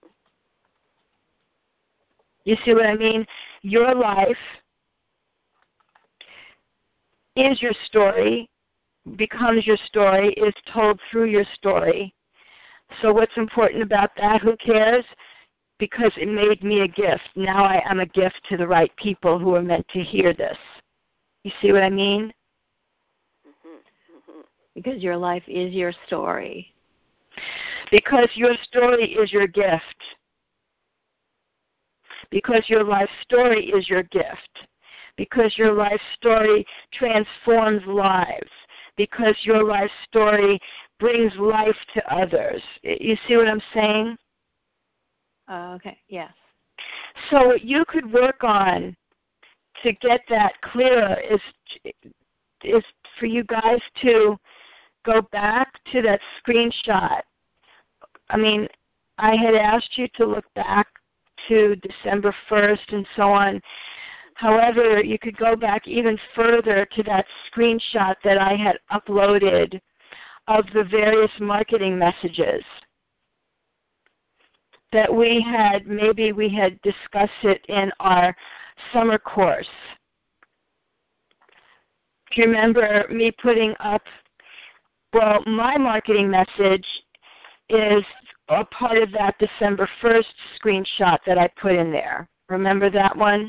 You see what I mean? Your life is your story, becomes your story, is told through your story. So what's important about that? Who cares? Because it made me a gift. Now I am a gift to the right people who are meant to hear this. You see what I mean? Because your life is your story. Because your story is your gift. Because your life story is your gift. Because your life story transforms lives. Because your life story brings life to others. You see what I'm saying? Uh, okay, yes. So what you could work on to get that clearer is, is for you guys to go back to that screenshot. I mean, I had asked you to look back to December first and so on. However, you could go back even further to that screenshot that I had uploaded of the various marketing messages that we had, maybe we had discussed it in our summer course. Do you remember me putting up, well, my marketing message is a part of that December first screenshot that I put in there. Remember that one?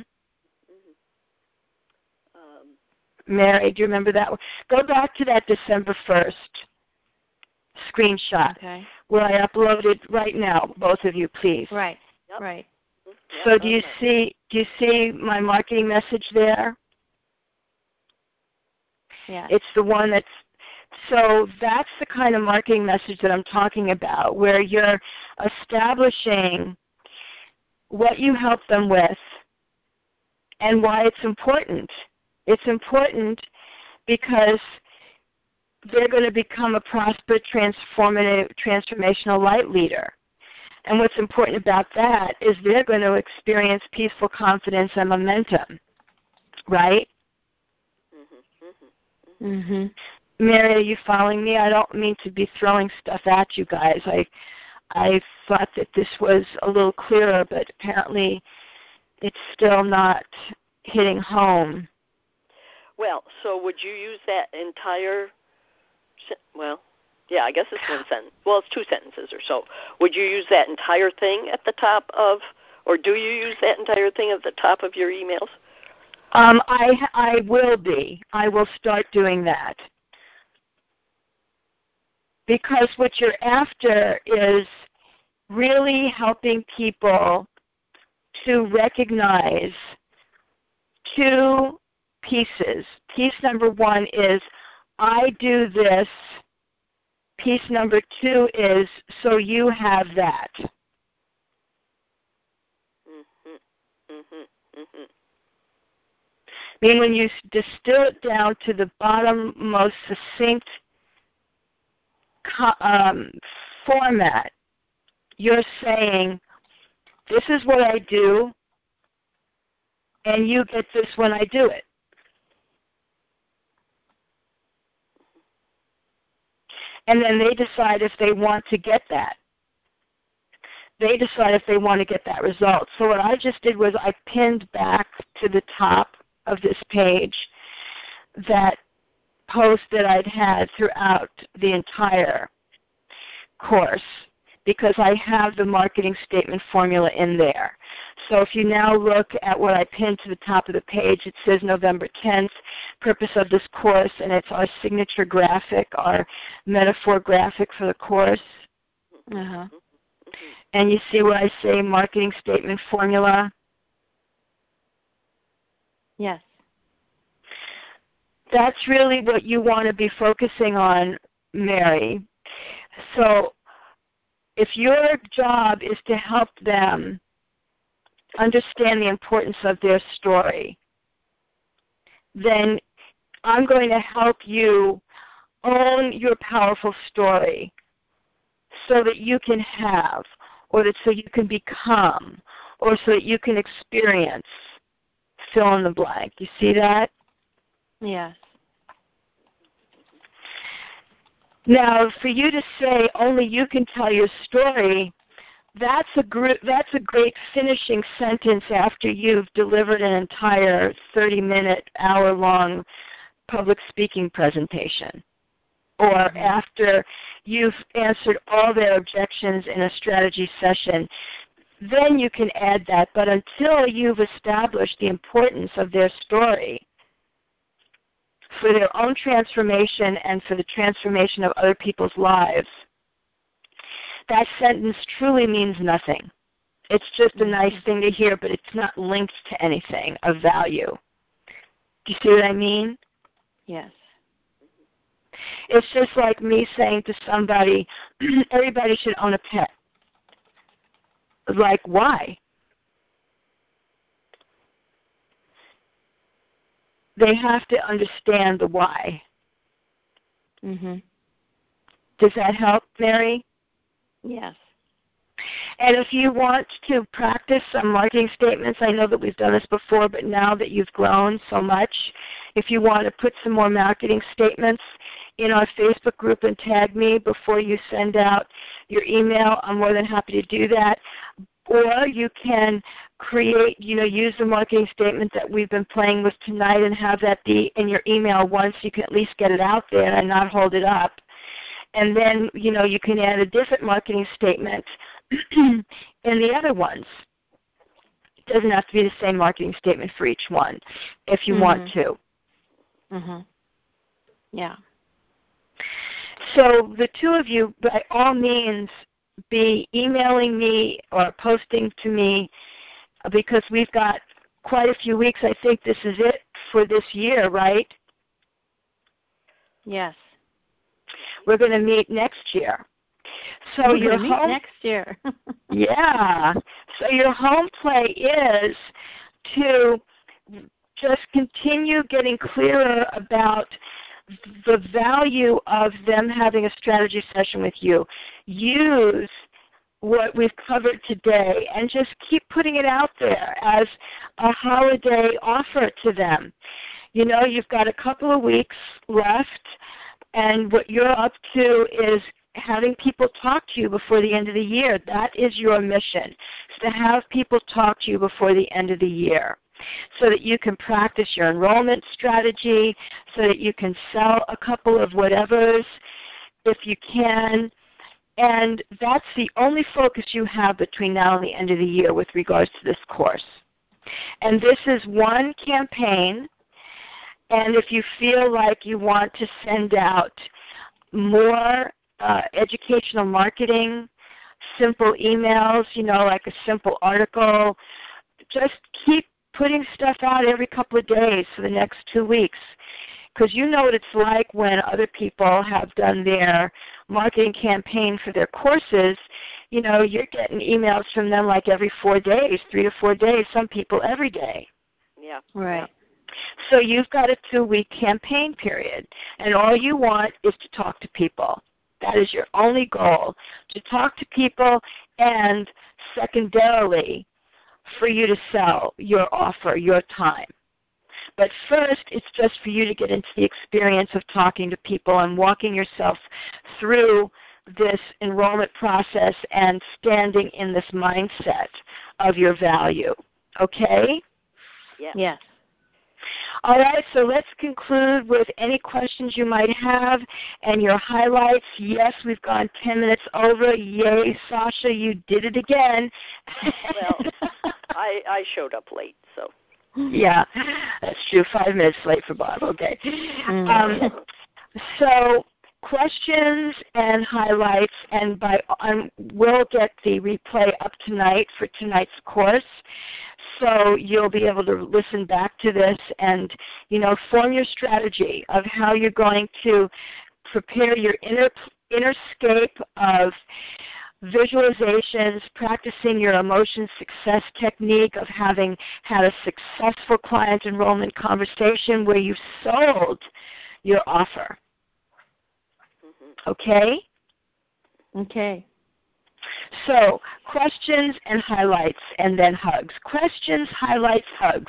Um, Mary, do you remember that one? Go back to that December first screenshot okay. where I uploaded right now, both of you, please. Right, yep. right. So Yep, do you okay. see do you see my marketing message there? Yeah. It's the one that's, so that's the kind of marketing message that I'm talking about, where you're establishing what you help them with and why it's important. It's important because they're going to become a prosperous, transformative, transformational light leader. And what's important about that is they're going to experience peaceful confidence and momentum, right? Mm-hmm, mm-hmm. Mm-hmm. Mary, are you following me? I don't mean to be throwing stuff at you guys. I I thought that this was a little clearer, but apparently it's still not hitting home. Well, so would you use that entire, well, yeah, I guess it's one sentence. Well, it's two sentences or so. Would you use that entire thing at the top of, or do you use that entire thing at the top of your emails? Um, I I will be. I will start doing that. Because what you're after is really helping people to recognize two pieces. Piece number one is, I do this. Piece number two is, so you have that. Mm-hmm. Mm-hmm. Mm-hmm. I mean, when you distill it down to the bottom, most succinct um, format, you're saying, this is what I do, and you get this when I do it. And then they decide if they want to get that. They decide if they want to get that result. So what I just did was I pinned back to the top of this page that post that I'd had throughout the entire course, because I have the marketing statement formula in there. So if you now look at what I pinned to the top of the page, it says November tenth, purpose of this course, and it's our signature graphic, our metaphor graphic for the course. Uh-huh. And you see where I say marketing statement formula? Yes. That's really what you want to be focusing on, Mary. So if your job is to help them understand the importance of their story, then I'm going to help you own your powerful story so that you can have, or that so you can become, or so that you can experience, fill in the blank. You see that? Yes. Now, for you to say only you can tell your story, that's a gr- that's a great finishing sentence after you've delivered an entire thirty-minute, hour-long public speaking presentation, or mm-hmm. after you've answered all their objections in a strategy session. Then you can add that, but until you've established the importance of their story for their own transformation and for the transformation of other people's lives, that sentence truly means nothing. It's just a nice thing to hear, but it's not linked to anything of value. Do you see what I mean? Yes. It's just like me saying to somebody, everybody should own a pet. Like, why? They have to understand the why. Mhm. Does that help, Mary? Yes. And if you want to practice some marketing statements, I know that we've done this before, but now that you've grown so much, if you want to put some more marketing statements in our Facebook group and tag me before you send out your email, I'm more than happy to do that. Or you can create, you know, use the marketing statement that we've been playing with tonight and have that be in your email once. You can at least get it out there and not hold it up. And then, you know, you can add a different marketing statement in the other ones. It doesn't have to be the same marketing statement for each one if you mm-hmm. want to. Mm-hmm. Yeah. So the two of you, by all means, be emailing me or posting to me, because we've got quite a few weeks. I think this is it for this year, right? Yes. We're going to meet next year. So We're your meet home next year. Yeah. So your home play is to just continue getting clearer about the value of them having a strategy session with you. Use what we've covered today and just keep putting it out there as a holiday offer to them. You know, you've got a couple of weeks left, and what you're up to is having people talk to you before the end of the year. That is your mission, is to have people talk to you before the end of the year, so that you can practice your enrollment strategy, so that you can sell a couple of whatevers if you can. And that's the only focus you have between now and the end of the year with regards to this course. And this is one campaign, and if you feel like you want to send out more uh, educational marketing, simple emails, you know, like a simple article, just keep putting stuff out every couple of days for the next two weeks. Because you know what it's like when other people have done their marketing campaign for their courses. You know, you're getting emails from them like every four days, three to four days, some people every day. Yeah. Right. So you've got a two-week campaign period, and all you want is to talk to people. That is your only goal, to talk to people, and secondarily, for you to sell your offer, your time. But first, it's just for you to get into the experience of talking to people and walking yourself through this enrollment process and standing in this mindset of your value. Okay? Yeah. Yes. All right, so let's conclude with any questions you might have and your highlights. Yes, we've gone ten minutes over. Yay, Sasha, you did it again. Well, I, I showed up late, so. Yeah, that's true. Five minutes late for Bob. Okay. Mm. Um, so questions and highlights, and by um, we'll get the replay up tonight for tonight's course. So you'll be able to listen back to this and, you know, form your strategy of how you're going to prepare your inner inner scape of visualizations, practicing your emotion success technique of having had a successful client enrollment conversation where you sold your offer. Mm-hmm. Okay? Okay. So, questions and highlights, and then hugs. Questions, highlights, hugs.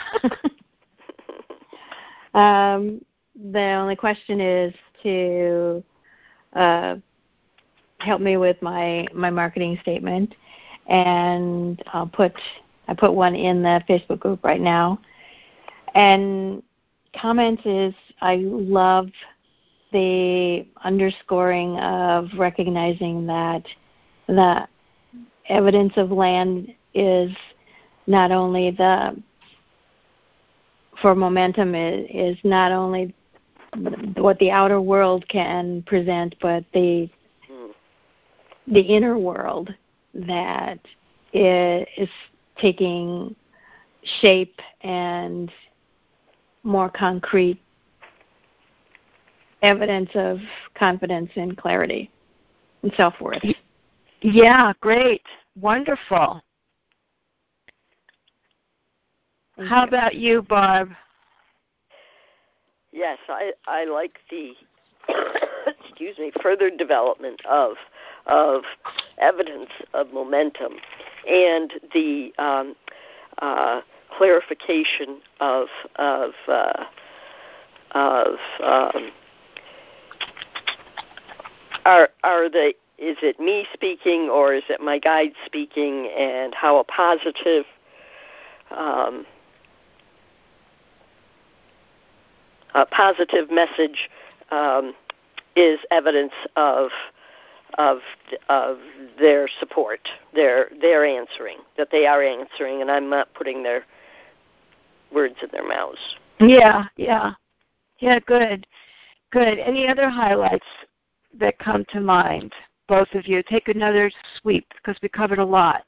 um, the only question is to uh, help me with my, my marketing statement, and I'll put I put one in the Facebook group right now. And comment is, I love the underscoring of recognizing that the evidence of land is not only the, for momentum, is, is not only what the outer world can present, but the the inner world that is taking shape and more concrete evidence of confidence and clarity and self-worth. Yeah, great. Wonderful. Thank How you. about you, Barb? Yes, I, I like the excuse me further development of of evidence of momentum and the um, uh, clarification of of uh, of um, are are the is it me speaking or is it my guide speaking, and how a positive um, a positive message um, is evidence of of of their support, their their answering, that they are answering, and I'm not putting their words in their mouths. Yeah, yeah. Yeah, good. Good. Any other highlights that come to mind? Both of you. Take another sweep because we covered a lot.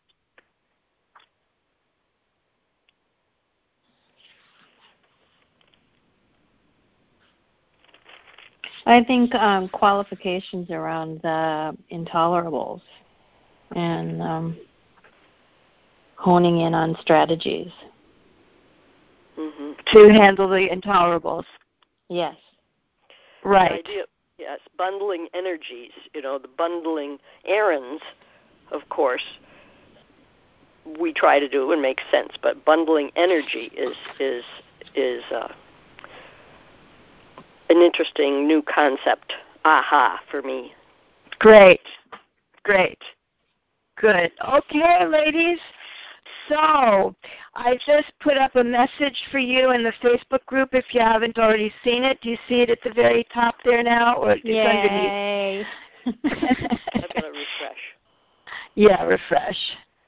I think um, qualifications around the intolerables and um, honing in on strategies. Mm-hmm. To handle the intolerables. Yes. Right. The idea, yes, bundling energies, you know, the bundling errands, of course, we try to do and makes sense, but bundling energy is is is uh, an interesting new concept. Aha, for me. Great. Great. Good. Okay, ladies. So I just put up a message for you in the Facebook group if you haven't already seen it. Do you see it at the very top there now, or it's Yay. underneath? I've got to refresh. Yeah, refresh.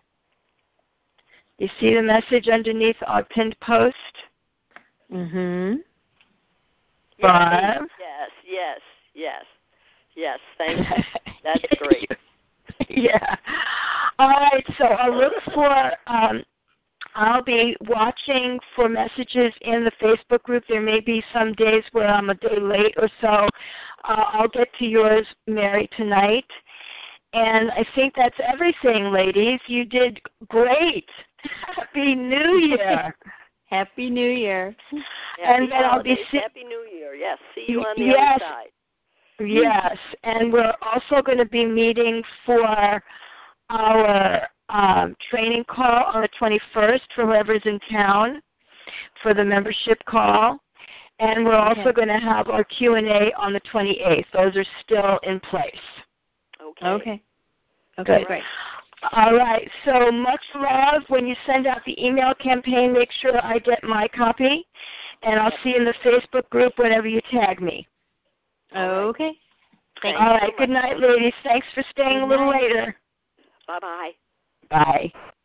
You see the message underneath our pinned post? Mhm. Barb? Yes, yes, yes, yes. Thank you. That's great. Yeah. All right. So I'll look for. Um, I'll be watching for messages in the Facebook group. There may be some days where I'm a day late or so. Uh, I'll get to yours, Mary, tonight. And I think that's everything, ladies. You did great. Happy New Year. Happy New Year. Happy and then I'll be holidays. si- Happy New Year. Yes. See you on the yes. other side. Yes. And we're also going to be meeting for our um, training call on the twenty-first for whoever's in town for the membership call. And we're also Okay. going to have our Q and A on the twenty-eighth. Those are still in place. Okay. Okay. Okay, great. All right. So much love. When you send out the email campaign, make sure I get my copy. And I'll see you in the Facebook group whenever you tag me. Okay. Thanks All so right. much. Good night, ladies. Thanks for staying Good a little night. later. Bye-bye. Bye.